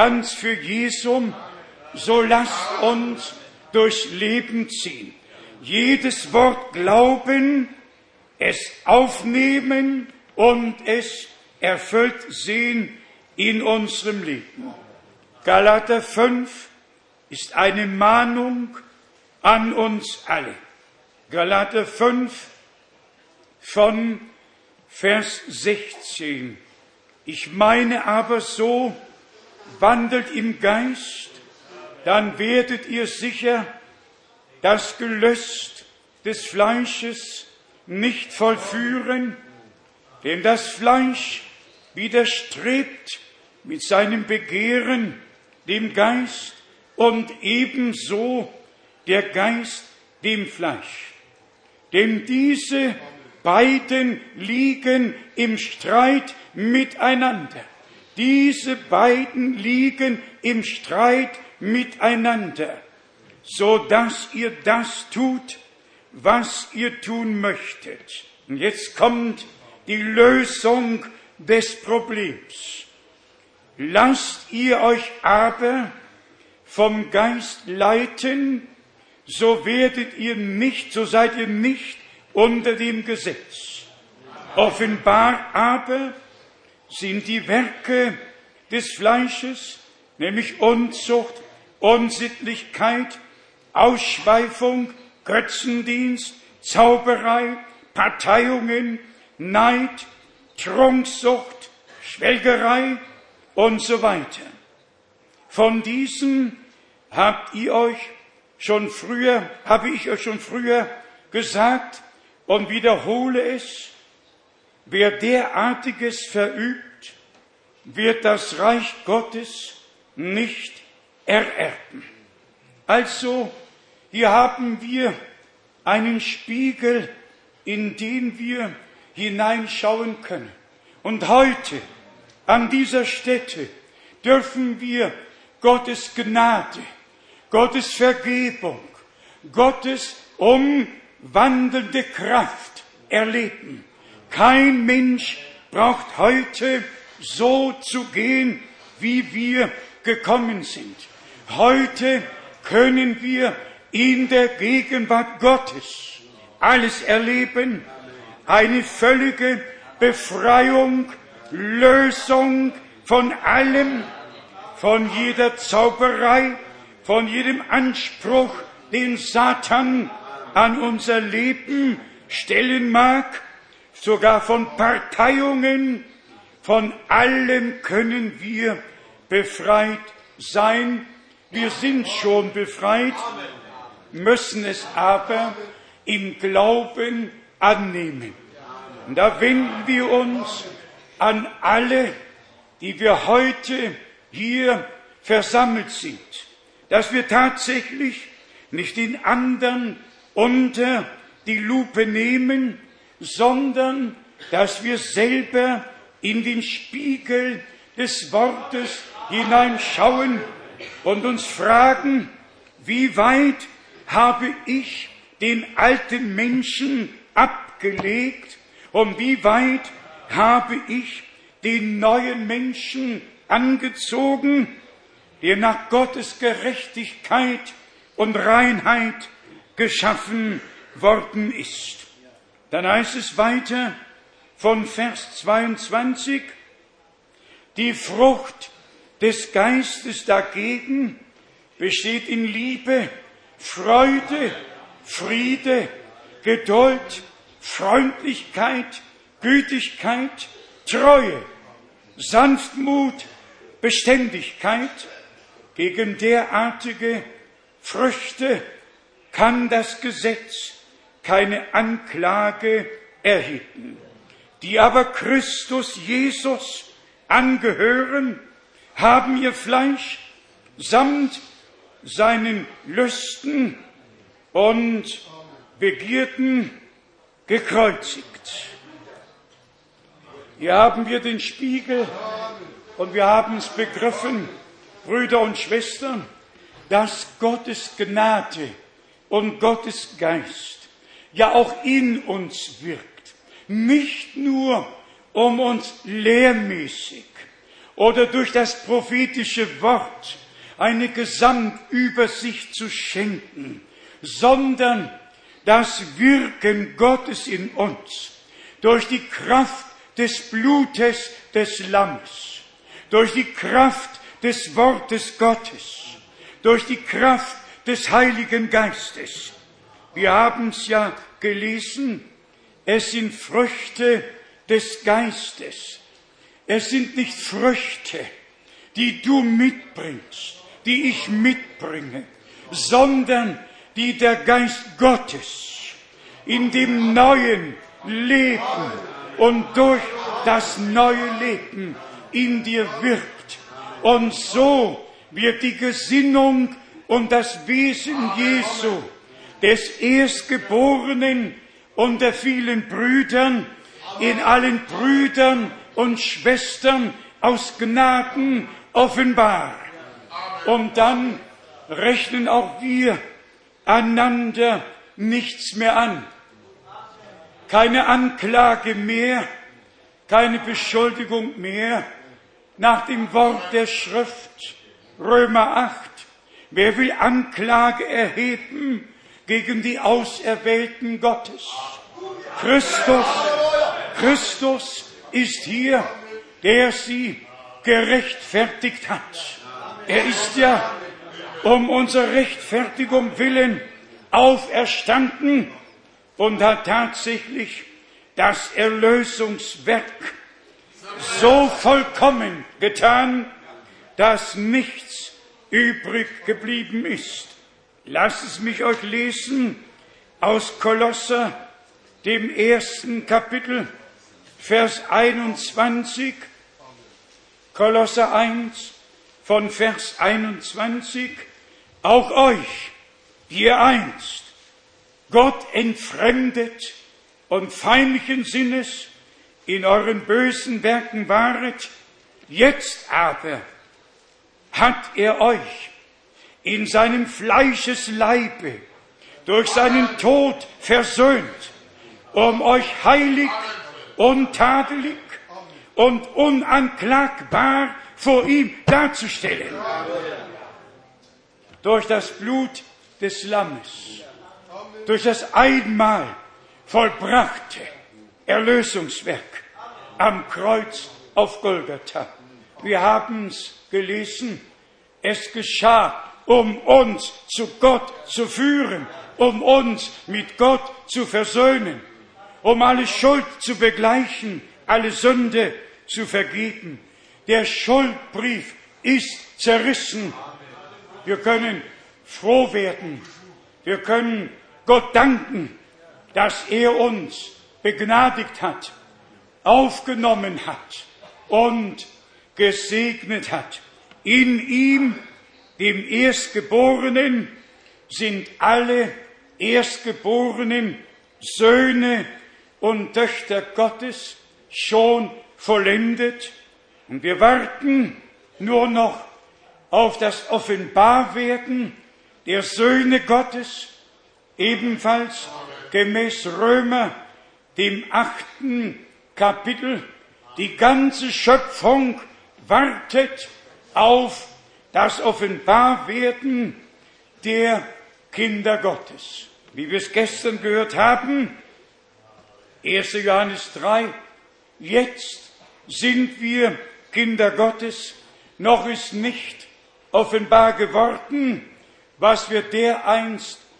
so lasst uns durchs Leben ziehen. Jedes Wort glauben, es aufnehmen und es erfüllt sehen in unserem Leben. Galater 5 ist eine Mahnung an uns alle. Galater 5 von Vers 16. Ich meine aber so, wandelt im Geist, dann werdet ihr sicher das Gelüst des Fleisches nicht vollführen, denn das Fleisch widerstrebt mit seinem Begehren dem Geist und ebenso der Geist dem Fleisch. Denn diese beiden liegen im Streit miteinander. Diese beiden liegen im Streit miteinander, so dass ihr das tut, was ihr tun möchtet. Und jetzt kommt die Lösung des Problems. Lasst ihr euch aber vom Geist leiten, so seid ihr nicht unter dem Gesetz. Offenbar aber sind die Werke des Fleisches, nämlich Unzucht, Unsittlichkeit, Ausschweifung, Götzendienst, Zauberei, Parteiungen, Neid, Trunksucht, Schwelgerei und so weiter. Von diesen habe ich euch schon früher gesagt und wiederhole es: Wer derartiges verübt, wird das Reich Gottes nicht ererben. Also, hier haben wir einen Spiegel, in den wir hineinschauen können. Und heute, an dieser Stätte, dürfen wir Gottes Gnade, Gottes Vergebung, Gottes umwandelnde Kraft erleben. Kein Mensch braucht heute so zu gehen, wie wir gekommen sind. Heute können wir in der Gegenwart Gottes alles erleben, eine völlige Befreiung, Lösung von allem, von jeder Zauberei, von jedem Anspruch, den Satan an unser Leben stellen mag, sogar von Parteiungen, von allem können wir befreit sein. Wir sind schon befreit, müssen es aber im Glauben annehmen. Und da wenden wir uns an alle, die wir heute hier versammelt sind, dass wir tatsächlich nicht den anderen unter die Lupe nehmen, sondern dass wir selber in den Spiegel des Wortes hineinschauen und uns fragen, wie weit habe ich den alten Menschen abgelegt und wie weit habe ich den neuen Menschen angezogen, der nach Gottes Gerechtigkeit und Reinheit geschaffen worden ist. Dann heißt es weiter von Vers 22, die Frucht des Geistes dagegen besteht in Liebe, Freude, Friede, Geduld, Freundlichkeit, Gütigkeit, Treue, Sanftmut, Beständigkeit. Gegen derartige Früchte kann das Gesetz keine Anklage erheben. Die aber Christus Jesus angehören, haben ihr Fleisch samt seinen Lüsten und Begierden gekreuzigt. Hier haben wir den Spiegel und wir haben es begriffen, Brüder und Schwestern, dass Gottes Gnade und Gottes Geist ja auch in uns wirkt. Nicht nur, um uns lehrmäßig oder durch das prophetische Wort eine Gesamtübersicht zu schenken, sondern das Wirken Gottes in uns durch die Kraft des Blutes des Lammes, durch die Kraft des Wortes Gottes, durch die Kraft des Heiligen Geistes. Wir haben es ja gelesen, es sind Früchte des Geistes. Es sind nicht Früchte, die du mitbringst, die ich mitbringe, sondern die der Geist Gottes in dem neuen Leben und durch das neue Leben in dir wirkt. Und so wird die Gesinnung und das Wesen Jesu, des Erstgeborenen unter vielen Brüdern, in allen Brüdern und Schwestern aus Gnaden offenbar. Und dann rechnen auch wir einander nichts mehr an. Keine Anklage mehr, keine Beschuldigung mehr. Nach dem Wort der Schrift, Römer 8, wer will Anklage erheben gegen die Auserwählten Gottes? Christus ist hier, der sie gerechtfertigt hat. Er ist ja um unserer Rechtfertigung willen auferstanden und hat tatsächlich das Erlösungswerk so vollkommen getan, dass nichts übrig geblieben ist. Lasst es mich euch lesen aus Kolosser, dem 1. Kapitel, Vers 21, Kolosser 1, von Vers 21, auch euch, die ihr einst Gott entfremdet und feindlichen Sinnes in euren bösen Werken waret, jetzt aber hat er euch in seinem Fleischesleibe durch seinen Tod versöhnt, um euch heilig, untadelig und unanklagbar vor ihm darzustellen. Durch das Blut des Lammes, durch das einmal vollbrachte Erlösungswerk am Kreuz auf Golgatha. Wir haben es gelesen, es geschah, um uns zu Gott zu führen, um uns mit Gott zu versöhnen, um alle Schuld zu begleichen, alle Sünde zu vergeben. Der Schuldbrief ist zerrissen. Wir können froh werden. Wir können Gott danken, dass er uns begnadigt hat, aufgenommen hat und gesegnet hat. In ihm, dem Erstgeborenen, sind alle Erstgeborenen Söhne und Töchter Gottes schon vollendet. Und wir warten nur noch auf das Offenbarwerden der Söhne Gottes, ebenfalls gemäß Römer, dem 8. Kapitel. Die ganze Schöpfung wartet auf das Offenbarwerden der Kinder Gottes. Wie wir es gestern gehört haben, 1. Johannes 3, jetzt sind wir Kinder Gottes, noch ist nicht offenbar geworden, was wir dereinst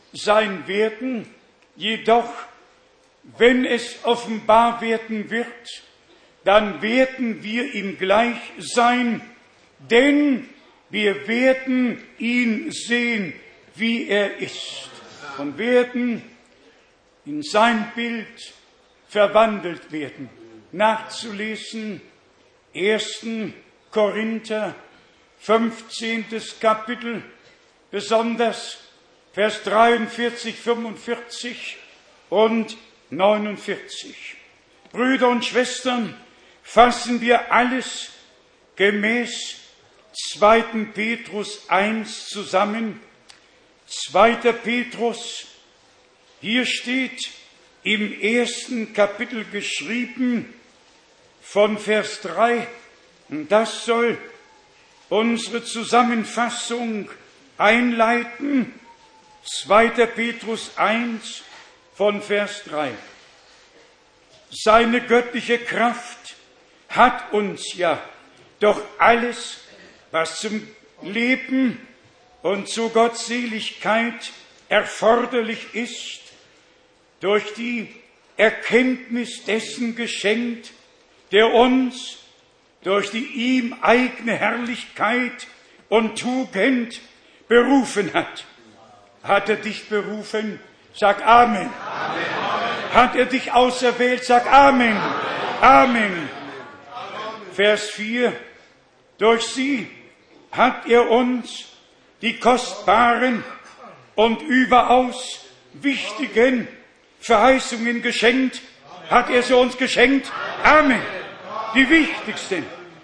sein werden, jedoch, wenn es offenbar werden wird, dann werden wir ihm gleich sein, denn wir werden ihn sehen, wie er ist, und werden in sein Bild verwandelt werden. Nachzulesen, 1. Korinther, 15. Kapitel, besonders Vers 43, 45 und 49. Brüder und Schwestern, fassen wir alles gemäß 2. Petrus 1 zusammen. 2. Petrus, hier steht im 1. Kapitel geschrieben von Vers 3, und das soll unsere Zusammenfassung einleiten. 2. Petrus 1 von Vers 3. Seine göttliche Kraft hat uns ja doch alles, was zum Leben und zur Gottseligkeit erforderlich ist, durch die Erkenntnis dessen geschenkt, der uns durch die ihm eigene Herrlichkeit und Tugend berufen hat. Hat er dich berufen? Sag Amen. Amen. Hat er dich auserwählt? Sag Amen. Amen. Amen. Vers 4. Durch sie hat er uns die kostbaren und überaus wichtigen Verheißungen geschenkt. Hat er sie uns geschenkt? Amen. Die wichtigsten.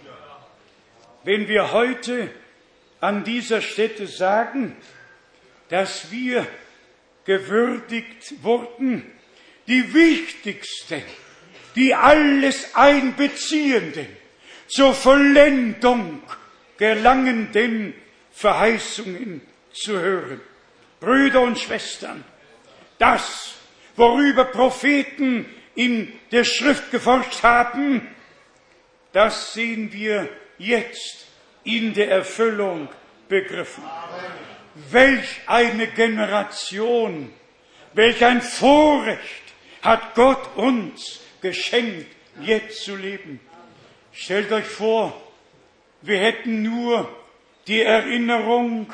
Wenn wir heute an dieser Stätte sagen, dass wir gewürdigt wurden, die wichtigsten, die alles einbeziehenden, zur Vollendung gelangenden Verheißungen zu hören. Brüder und Schwestern, das, worüber Propheten in der Schrift geforscht haben, das sehen wir jetzt in der Erfüllung begriffen. Welch eine Generation, welch ein Vorrecht hat Gott uns geschenkt, jetzt zu leben. Stellt euch vor, wir hätten nur die Erinnerung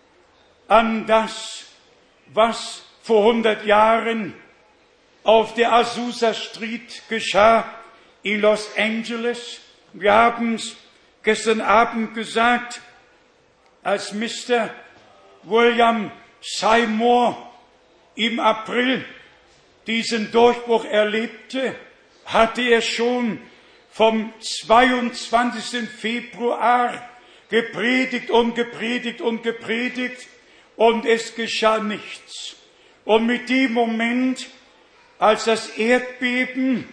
an das, was vor 100 Jahren auf der Azusa Street geschah in Los Angeles. Wir haben es gestern Abend gesagt, als Mr. William Seymour im April diesen Durchbruch erlebte, hatte er schon vom 22. Februar gepredigt und gepredigt und gepredigt, und es geschah nichts. Und mit dem Moment, als das Erdbeben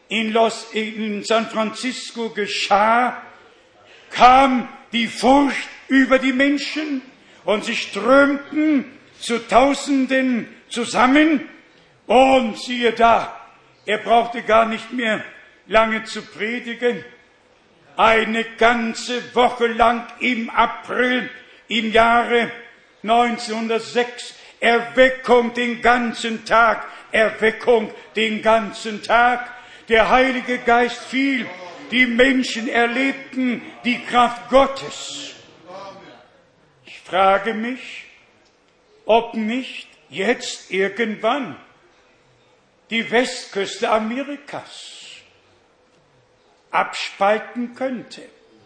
in San Francisco geschah, kam die Furcht über die Menschen und sie strömten zu Tausenden zusammen. Und siehe da, er brauchte gar nicht mehr lange zu predigen. Eine ganze Woche lang im April im Jahre 1906, Erweckung den ganzen Tag, Erweckung den ganzen Tag. Der Heilige Geist fiel, die Menschen erlebten die Kraft Gottes. Ich frage mich, ob nicht jetzt irgendwann die Westküste Amerikas abspalten könnte.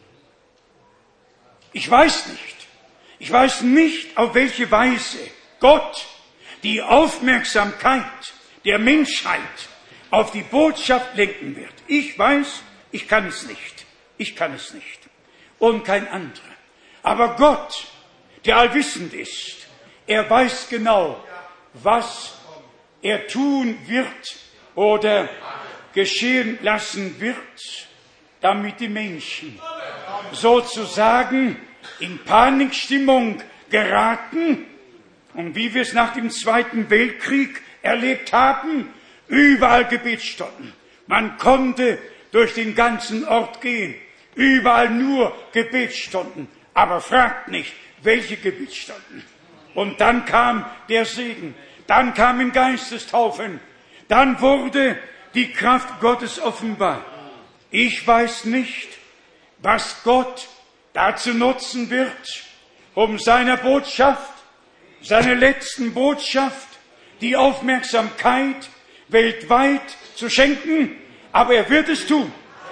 Ich weiß nicht. Ich weiß nicht, auf welche Weise Gott die Aufmerksamkeit der Menschheit auf die Botschaft lenken wird. Ich weiß, ich kann es nicht. Ich kann es nicht. Und kein anderer. Aber Gott, der allwissend ist, er weiß genau, was er tun wird oder geschehen lassen wird, damit die Menschen sozusagen in Panikstimmung geraten. Und wie wir es nach dem Zweiten Weltkrieg erlebt haben, überall Gebetsstunden. Man konnte durch den ganzen Ort gehen, überall nur Gebetsstunden. Aber fragt nicht, welche Gebetsstunden. Und dann kam der Segen, dann kamen Geistestaufen, dann wurde die Kraft Gottes offenbar. Ich weiß nicht, was Gott dazu nutzen wird, um seiner Botschaft, seiner letzten Botschaft, die Aufmerksamkeit weltweit zu schenken, aber er wird es tun.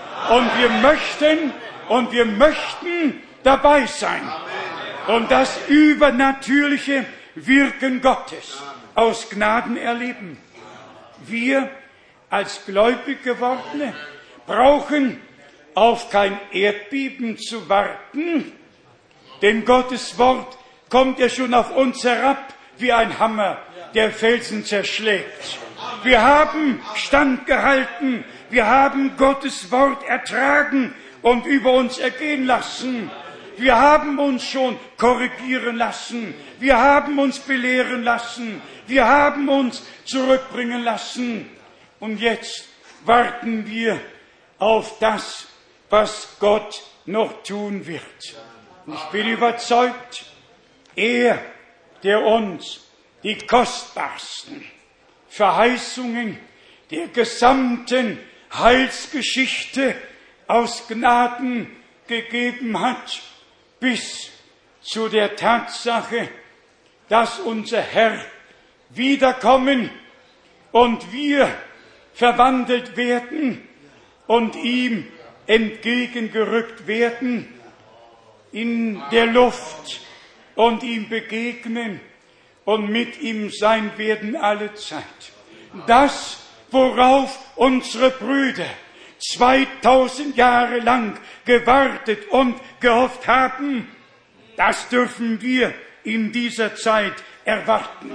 Und wir möchten dabei sein und das übernatürliche Wirken Gottes aus Gnaden erleben. Wir als gläubig Gewordene brauchen auf kein Erdbeben zu warten, denn Gottes Wort kommt ja schon auf uns herab wie ein Hammer, der Felsen zerschlägt. Wir haben standgehalten, wir haben Gottes Wort ertragen und über uns ergehen lassen. Wir haben uns schon korrigieren lassen, wir haben uns belehren lassen, wir haben uns zurückbringen lassen. Und jetzt warten wir auf das, was Gott noch tun wird. Und ich bin überzeugt, er, der uns die kostbarsten Verheißungen der gesamten Heilsgeschichte aus Gnaden gegeben hat, bis zu der Tatsache, dass unser Herr wiederkommen und wir verwandelt werden und ihm entgegengerückt werden in der Luft und ihm begegnen und mit ihm sein werden alle Zeit. Das, worauf unsere Brüder 2000 Jahre lang gewartet und gehofft haben, das dürfen wir in dieser Zeit erwarten.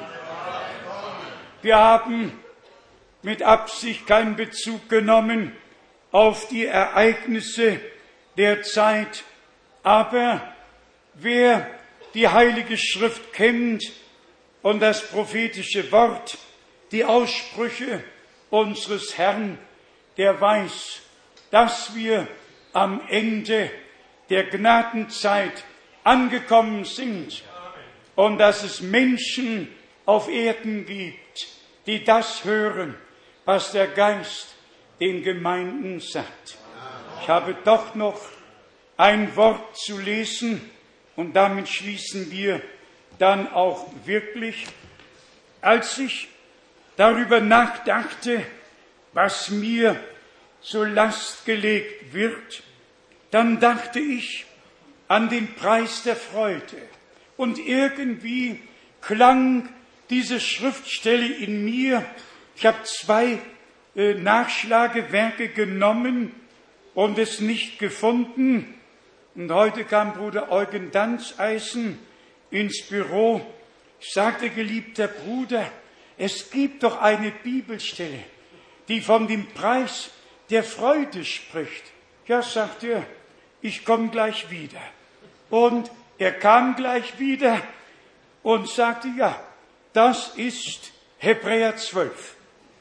Wir haben mit Absicht keinen Bezug genommen auf die Ereignisse der Zeit, aber wer die Heilige Schrift kennt und das prophetische Wort, die Aussprüche unseres Herrn, der weiß, dass wir am Ende der Gnadenzeit angekommen sind und dass es Menschen auf Erden gibt, die das hören, was der Geist den Gemeinden sagt. Ich habe doch noch ein Wort zu lesen und damit schließen wir dann auch wirklich. Als ich darüber nachdachte, was mir zur Last gelegt wird, dann dachte ich an den Preis der Freude. Und irgendwie klang diese Schriftstelle in mir. Ich habe 2 Nachschlagewerke genommen und es nicht gefunden. Und heute kam Bruder Eugen Danzeisen ins Büro. Ich sagte, geliebter Bruder, es gibt doch eine Bibelstelle, die von dem Preis der Freude spricht. Ja, sagt er, ich komme gleich wieder. Und er kam gleich wieder und sagte, ja, das ist Hebräer 12.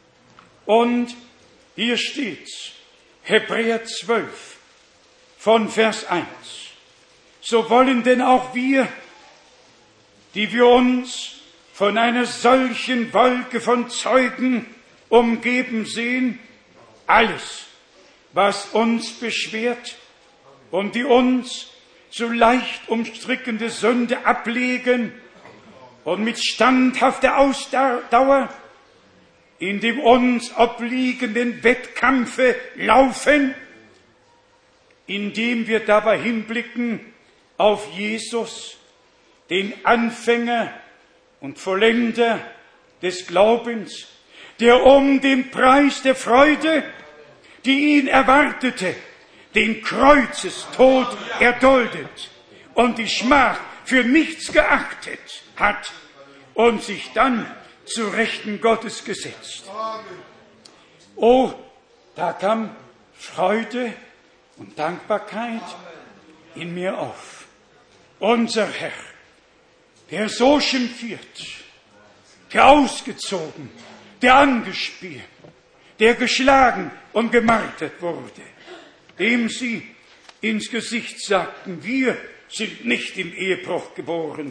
Und hier steht's, Hebräer 12 von Vers 1. So wollen denn auch wir, die wir uns von einer solchen Wolke von Zeugen umgeben sehen, alles, was uns beschwert und die uns so leicht umstrickende Sünde ablegen und mit standhafter Ausdauer in dem uns obliegenden Wettkampfe laufen, indem wir dabei hinblicken auf Jesus, den Anfänger und Vollender des Glaubens, der um den Preis der Freude, die ihn erwartete, den Kreuzestod erduldet und die Schmach für nichts geachtet hat und sich dann zu Rechten Gottes gesetzt. Oh, da kam Freude und Dankbarkeit in mir auf. Unser Herr, der so schimpfiert, der ausgezogen, der angespielt, der geschlagen und gemartert wurde, dem sie ins Gesicht sagten, wir sind nicht im Ehebruch geboren,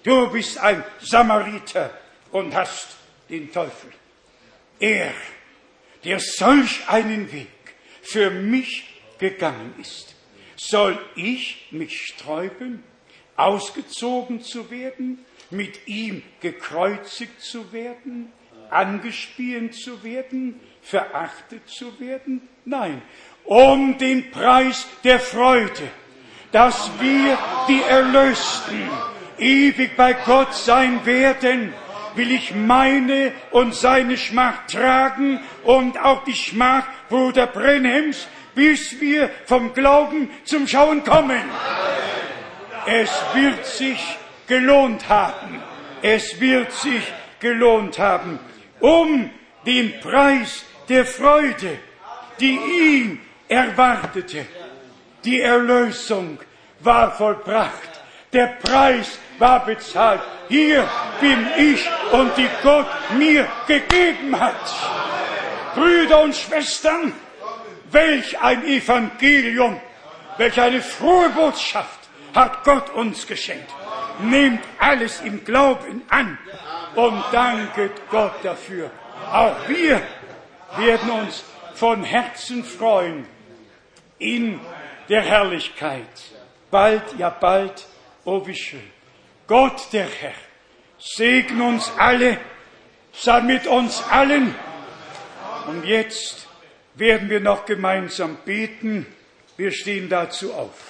Du bist ein Samariter und hast den Teufel. Er, der solch einen Weg für mich gegangen ist, soll ich mich sträuben, ausgezogen zu werden, mit ihm gekreuzigt zu werden, angespielt zu werden, verachtet zu werden? Nein, um den Preis der Freude, dass wir, die Erlösten, ewig bei Gott sein werden, will ich meine und seine Schmach tragen und auch die Schmach Bruder Brenhems, bis wir vom Glauben zum Schauen kommen. Es wird sich gelohnt haben. Es wird sich gelohnt haben, um den Preis der Freude, die ihn erwartete. Die Erlösung war vollbracht. Der Preis war bezahlt. Hier bin ich und die Gott mir gegeben hat. Brüder und Schwestern, welch ein Evangelium, welch eine frohe Botschaft hat Gott uns geschenkt. Nehmt alles im Glauben an und danket Gott dafür. Auch wir werden uns von Herzen freuen in der Herrlichkeit. Bald, ja bald, oh wie schön. Gott, der Herr, segne uns alle, sei mit uns allen. Und jetzt werden wir noch gemeinsam beten. Wir stehen dazu auf.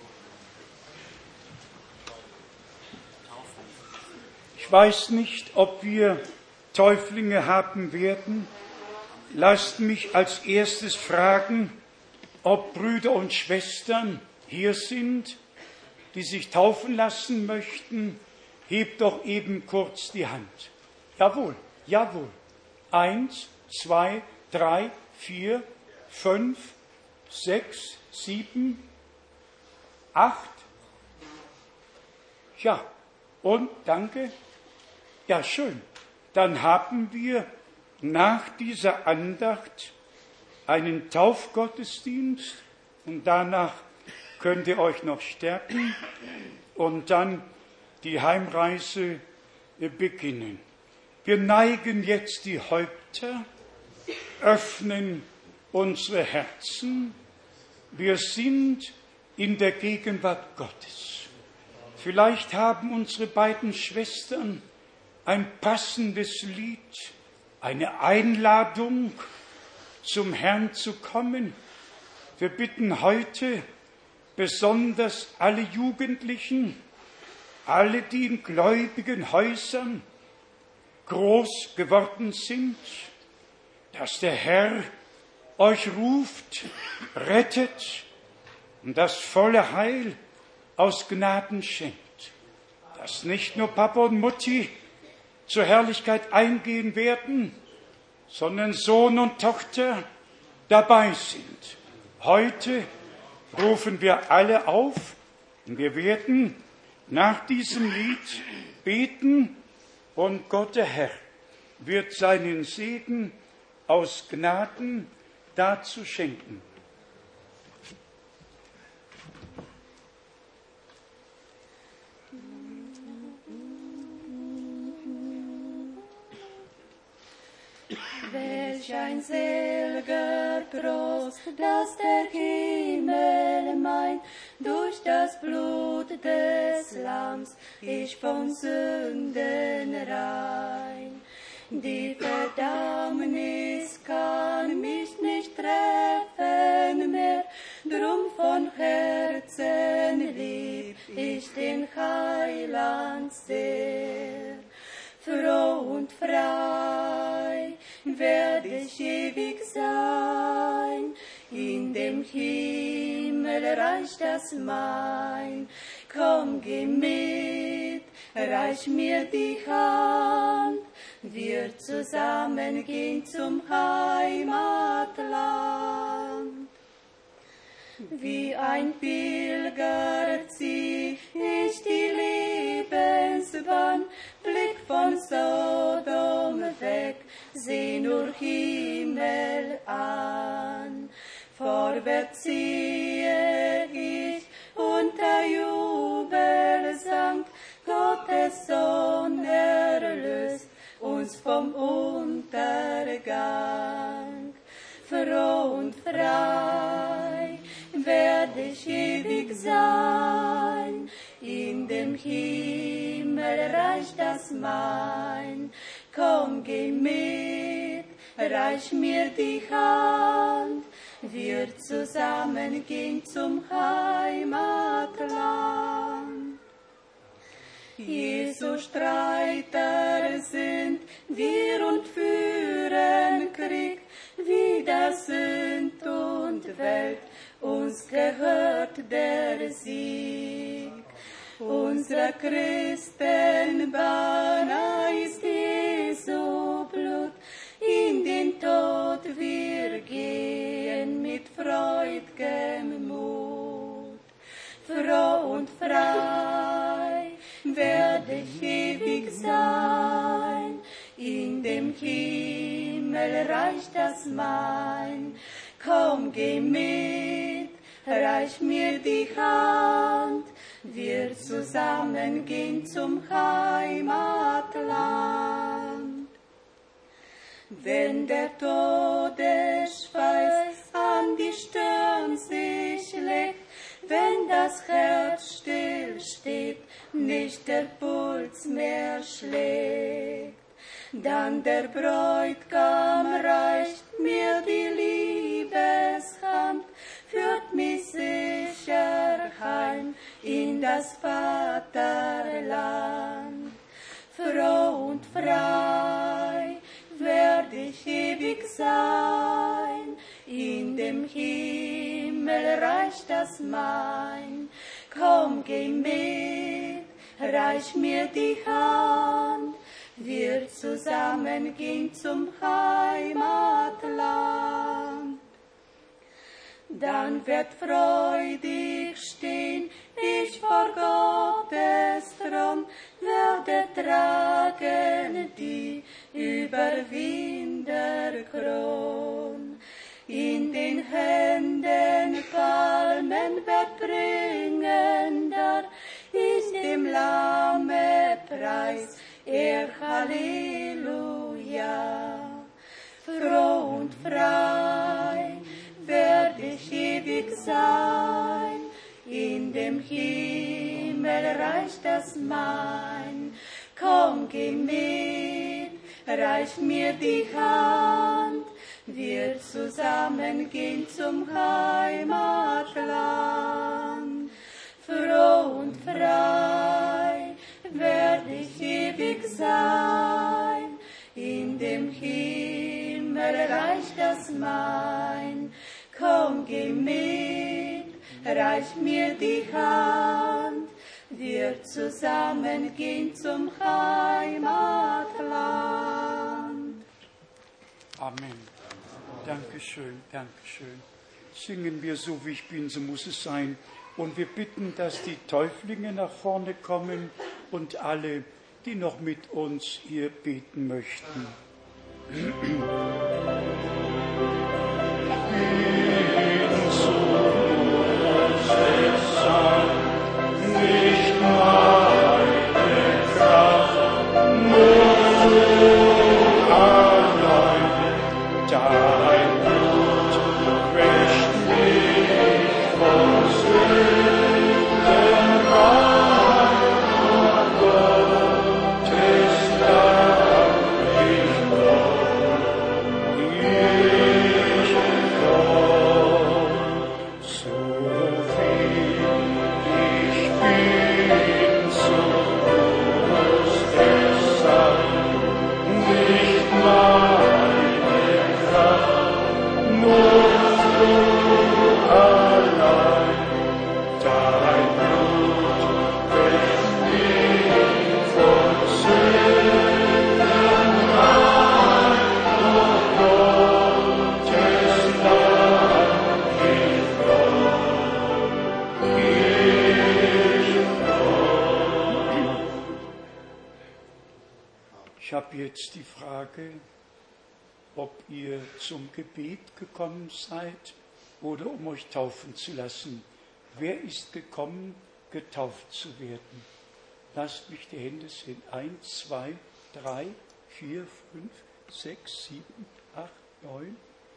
Ich weiß nicht, ob wir Täuflinge haben werden. Lasst mich als erstes fragen, ob Brüder und Schwestern hier sind, die sich taufen lassen möchten. Hebt doch eben kurz die Hand. Jawohl, jawohl. 1, 2, 3, 4, 5, 6, 7, 8. Ja, und danke. Ja, schön. Dann haben wir nach dieser Andacht einen Taufgottesdienst und danach könnt ihr euch noch stärken und dann die Heimreise beginnen. Wir neigen jetzt die Häupter, öffnen unsere Herzen. Wir sind in der Gegenwart Gottes. Vielleicht haben unsere beiden Schwestern ein passendes Lied, eine Einladung, zum Herrn zu kommen. Wir bitten heute besonders alle Jugendlichen, alle, die in gläubigen Häusern groß geworden sind, dass der Herr euch ruft, rettet und das volle Heil aus Gnaden schenkt. Dass nicht nur Papa und Mutti zur Herrlichkeit eingehen werden, sondern Sohn und Tochter dabei sind. Heute rufen wir alle auf und wir werden nach diesem Lied beten und Gott, der Herr, wird seinen Segen aus Gnaden dazu schenken. Welch ein selger Trost, dass der Himmel mein, durch das Blut des Lamms ich von Sünden rein. Die Verdammnis kann mich nicht treffen mehr, drum von Herzen lieb ich den Heiland sehr. Froh und frei werde ich ewig sein, in dem Himmelreich das mein. Komm, geh mit, reich mir die Hand, wir zusammen gehen zum Heimatland. Wie ein Pilger zieh ich die Lebensbahn, Blick von Sodom weg, seh nur Himmel an. Vorwärts ziehe ich unter Jubelsang, Gottes Sohn erlöst uns vom Untergang. Froh und frei werde ich ewig sein, in dem Himmelreich das mein. Komm, geh mit, reich mir die Hand, wir zusammen gehen zum Heimatland. Jesu Streiter sind wir und führen Krieg, wider Sünd und Welt, uns gehört der Sieg. Unser Christenbanner ist Jesu Blut, in den Tod wir gehen mit freud'gem Mut. Froh und frei werde ich ewig sein, in dem Himmelreich das mein. Komm, geh mit, reich mir die Hand, wir zusammen gehen zum Heimatland. Wenn der Todesschweiß an die Stirn sich legt, wenn das Herz still steht, nicht der Puls mehr schlägt, dann der Bräutigam reicht mir die Liebeshand, führt mich sicher heim in das Vaterland. Froh und frei werde ich ewig sein, in dem Himmelreich das mein. Komm, geh mit, reich mir die Hand, wir zusammen gehen zum Heimatland. Dann wird freudig stehen ich vor Gottes Thron, werde tragen die Überwinderkron. In den Händen Palmenbett bringen, da ist dem Lamme Preis, Halleluja. Froh und frei werde ich ewig sein, in dem Himmelreich das mein. Komm, geh mit, reich mir die Hand, wir zusammen gehen zum Heimatland. Froh und frei werde ich ewig sein, in dem Himmelreich das mein. Komm, geh mit, reich mir die Hand, wir zusammen gehen zum Heimatland. Amen. Dankeschön, Dankeschön. Singen wir so, wie ich bin, so muss es sein. Und wir bitten, dass die Täuflinge nach vorne kommen und alle, die noch mit uns hier beten möchten. Nicht meine Kraft, nur du allein, dein Blut wäscht mich von Sünden rein, Gottes Dank ich komm, so viel ich bin, so muss es sein, nicht meine Kraft, nur du allein, dein Blut wäscht mich von Sünden rein, Gottes Dank ich Ich habe jetzt die Frage, ob ihr zum Gebet gekommen seid oder um euch taufen zu lassen. Wer ist gekommen, getauft zu werden? lasst mich die Hände sehen. 1, 2, 3, 4, 5, 6, 7, 8, 9,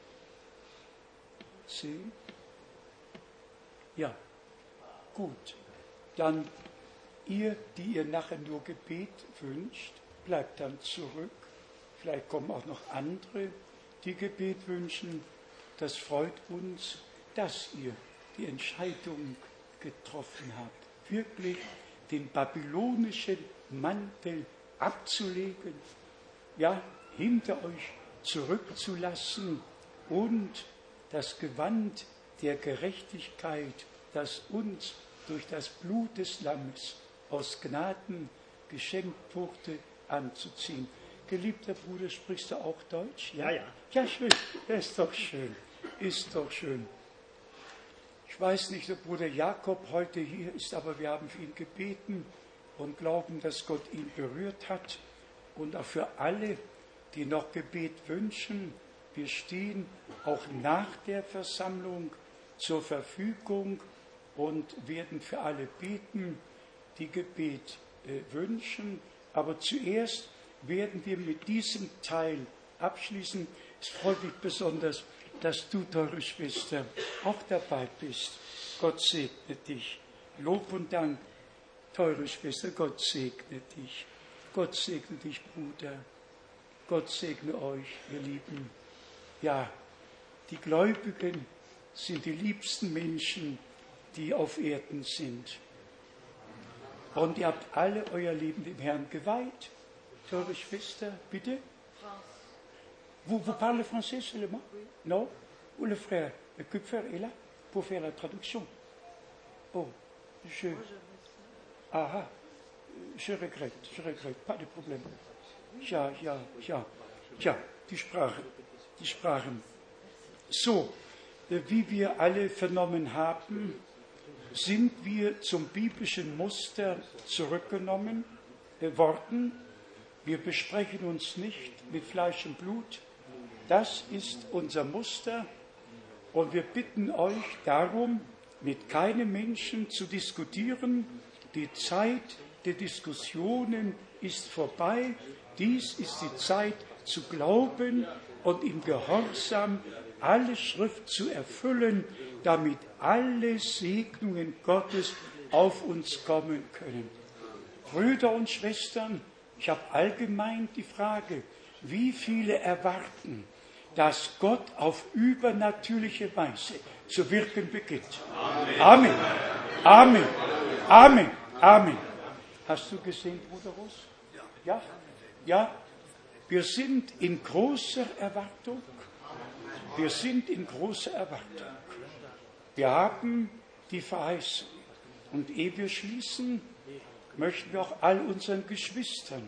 10. Ja, gut. Dann ihr, die ihr nachher nur Gebet wünscht, bleibt dann zurück. Vielleicht kommen auch noch andere, die Gebet wünschen. Das freut uns, dass ihr die Entscheidung getroffen habt, wirklich den babylonischen Mantel abzulegen, ja, hinter euch zurückzulassen und das Gewand der Gerechtigkeit, das uns durch das Blut des Lammes aus Gnaden geschenkt wurde, anzuziehen. Geliebter Bruder, sprichst du auch Deutsch? Ja, ja. Ja, schön. Das ist doch schön. Ist doch schön. Ich weiß nicht, ob Bruder Jakob heute hier ist, aber wir haben für ihn gebeten und glauben, dass Gott ihn berührt hat. Und auch für alle, die noch Gebet wünschen, wir stehen auch nach der Versammlung zur Verfügung und werden für alle beten, die Gebet wünschen. Aber zuerst werden wir mit diesem Teil abschließen. Es freut mich besonders, dass du, teure Schwester, auch dabei bist. Gott segne dich. Lob und Dank, teure Schwester, Gott segne dich. Gott segne dich, Bruder. Gott segne euch, ihr Lieben. Ja, die Gläubigen sind die liebsten Menschen, die auf Erden sind. Und ihr habt alle euer Leben dem Herrn geweiht. Teure Schwester, bitte? Vous parlez français seulement? Non? Ou le frère Kupfer est là pour faire la traduction? Oh, je regrette, pas de problème. Ja, die Sprachen. So, wie wir alle vernommen haben, sind wir zum biblischen Muster zurückgenommen worden. Wir besprechen uns nicht mit Fleisch und Blut. Das ist unser Muster. Und wir bitten euch darum, mit keinem Menschen zu diskutieren. Die Zeit der Diskussionen ist vorbei. Dies ist die Zeit zu glauben und im Gehorsam alle Schrift zu erfüllen, damit alle Segnungen Gottes auf uns kommen können. Brüder und Schwestern, ich habe allgemein die Frage, wie viele erwarten, dass Gott auf übernatürliche Weise zu wirken beginnt? Amen. Amen. Amen. Amen. Hast du gesehen, Bruder Ross? Ja? Ja? Wir sind in großer Erwartung. Wir sind in großer Erwartung. Wir haben die Verheißung. Und ehe wir schließen, möchten wir auch all unseren Geschwistern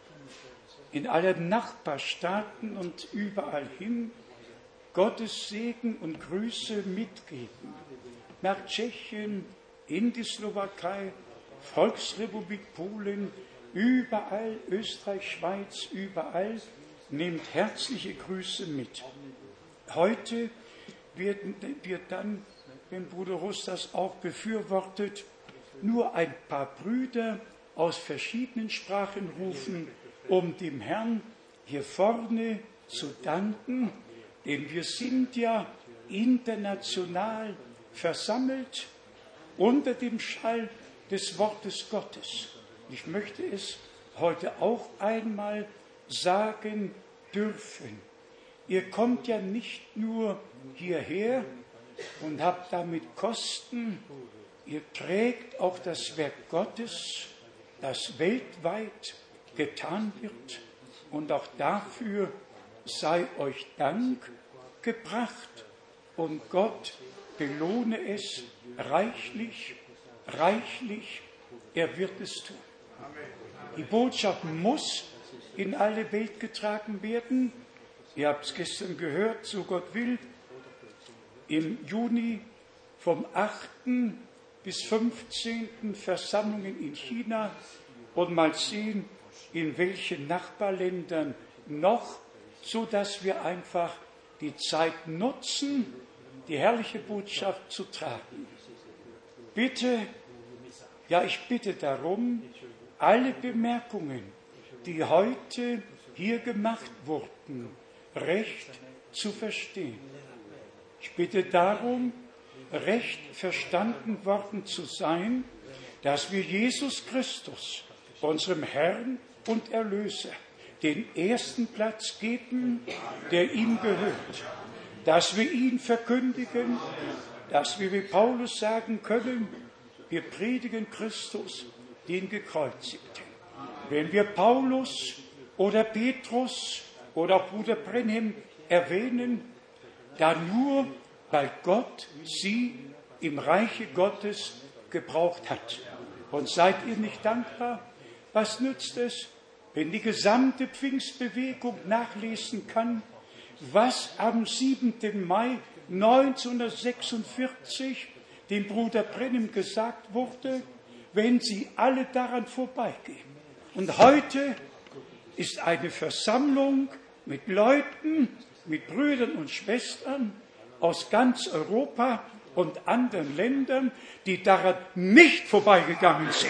in allen Nachbarstaaten und überall hin Gottes Segen und Grüße mitgeben. Nach Tschechien, in die Slowakei, Volksrepublik Polen, überall, Österreich, Schweiz, überall, nehmt herzliche Grüße mit. Heute werden wir dann, wenn Bruder Russ das auch befürwortet, nur ein paar Brüder aus verschiedenen Sprachen rufen, um dem Herrn hier vorne zu danken, denn wir sind ja international versammelt unter dem Schall des Wortes Gottes. Ich möchte es heute auch einmal sagen dürfen. Ihr kommt ja nicht nur hierher und habt damit Kosten, ihr trägt auch das Werk Gottes, das weltweit getan wird, und auch dafür sei euch Dank gebracht und Gott belohne es reichlich, reichlich, er wird es tun. Die Botschaft muss in alle Welt getragen werden. Ihr habt es gestern gehört, so Gott will, im Juni vom 8. bis 15. Versammlungen in China und mal sehen, in welchen Nachbarländern noch, so dass wir einfach die Zeit nutzen, die herrliche Botschaft zu tragen. Bitte, ja, ich bitte darum, alle Bemerkungen, die heute hier gemacht wurden, recht zu verstehen. Ich bitte darum, recht verstanden worden zu sein, dass wir Jesus Christus, unserem Herrn und Erlöser, den ersten Platz geben, der ihm gehört, dass wir ihn verkündigen, dass wir wie Paulus sagen können, wir predigen Christus, den Gekreuzigten. Wenn wir Paulus oder Petrus oder auch Bruder Brenhem erwähnen, dann nur, weil Gott sie im Reiche Gottes gebraucht hat. Und seid ihr nicht dankbar? Was nützt es, wenn die gesamte Pfingstbewegung nachlesen kann, was am 7. Mai 1946 dem Bruder Brenhem gesagt wurde, wenn sie alle daran vorbeigehen. Und heute ist eine Versammlung mit Leuten, mit Brüdern und Schwestern aus ganz Europa und anderen Ländern, die daran nicht vorbeigegangen sind,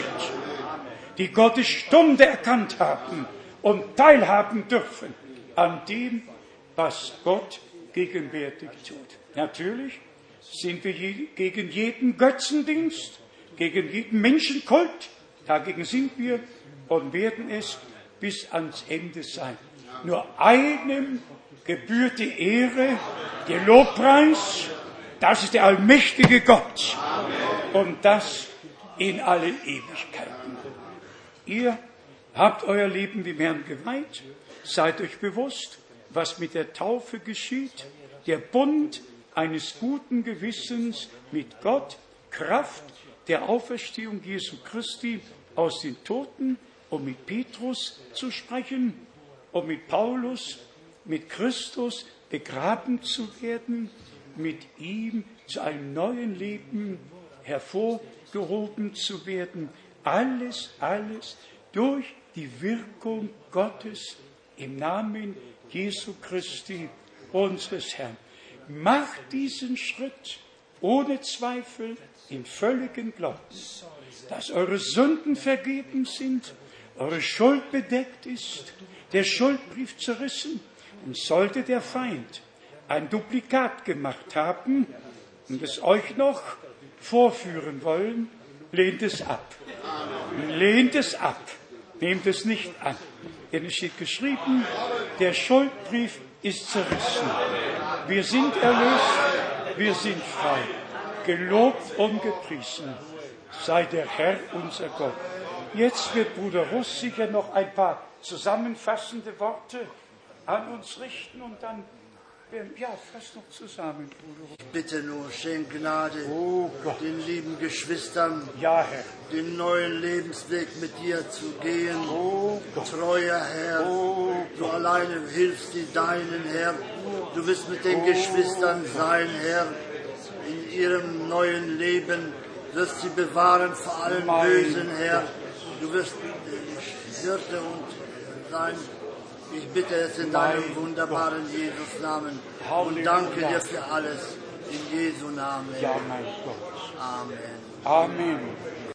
die Gottes Stunde erkannt haben und teilhaben dürfen an dem, was Gott gegenwärtig tut. Natürlich sind wir gegen jeden Götzendienst, gegen jeden Menschenkult, dagegen sind wir und werden es bis ans Ende sein. Nur einem gebührt die Ehre, der Lobpreis, das ist der allmächtige Gott. Und das in alle Ewigkeiten. Ihr habt euer Leben dem Herrn geweiht, seid euch bewusst, was mit der Taufe geschieht, der Bund eines guten Gewissens mit Gott, Kraft der Auferstehung Jesu Christi aus den Toten, um mit Petrus zu sprechen, um mit Paulus, mit Christus begraben zu werden, mit ihm zu einem neuen Leben hervorgehoben zu werden. Alles durch die Wirkung Gottes im Namen Jesu Christi, unseres Herrn. Macht diesen Schritt ohne Zweifel in völligem Glauben, dass eure Sünden vergeben sind, eure Schuld bedeckt ist, der Schuldbrief zerrissen, und sollte der Feind ein Duplikat gemacht haben und es euch noch vorführen wollen, lehnt es ab. Lehnt es ab. Nehmt es nicht an. Denn es steht geschrieben, der Schuldbrief ist zerrissen. Wir sind erlöst, wir sind frei. Gelobt und gepriesen sei der Herr, unser Gott. Jetzt wird Bruder Russ sicher noch ein paar zusammenfassende Worte an uns richten und dann, fass noch zusammen, Bruder Russ. Ich bitte nur, schenk Gnade den lieben Geschwistern, Ja, Herr. den neuen Lebensweg mit dir zu gehen. Gott. Treuer Herr, du alleine hilfst die Deinen, Herr. Du wirst mit den Geschwistern sein, Herr, in ihrem neuen Leben. Wirst sie bewahren vor allem Bösen, Herr. Du wirst Hirte und sein. Ich bitte es in deinem wunderbaren Jesus-Namen und danke dir für alles. In Jesu Namen. Ja, mein Gott. Amen. Amen.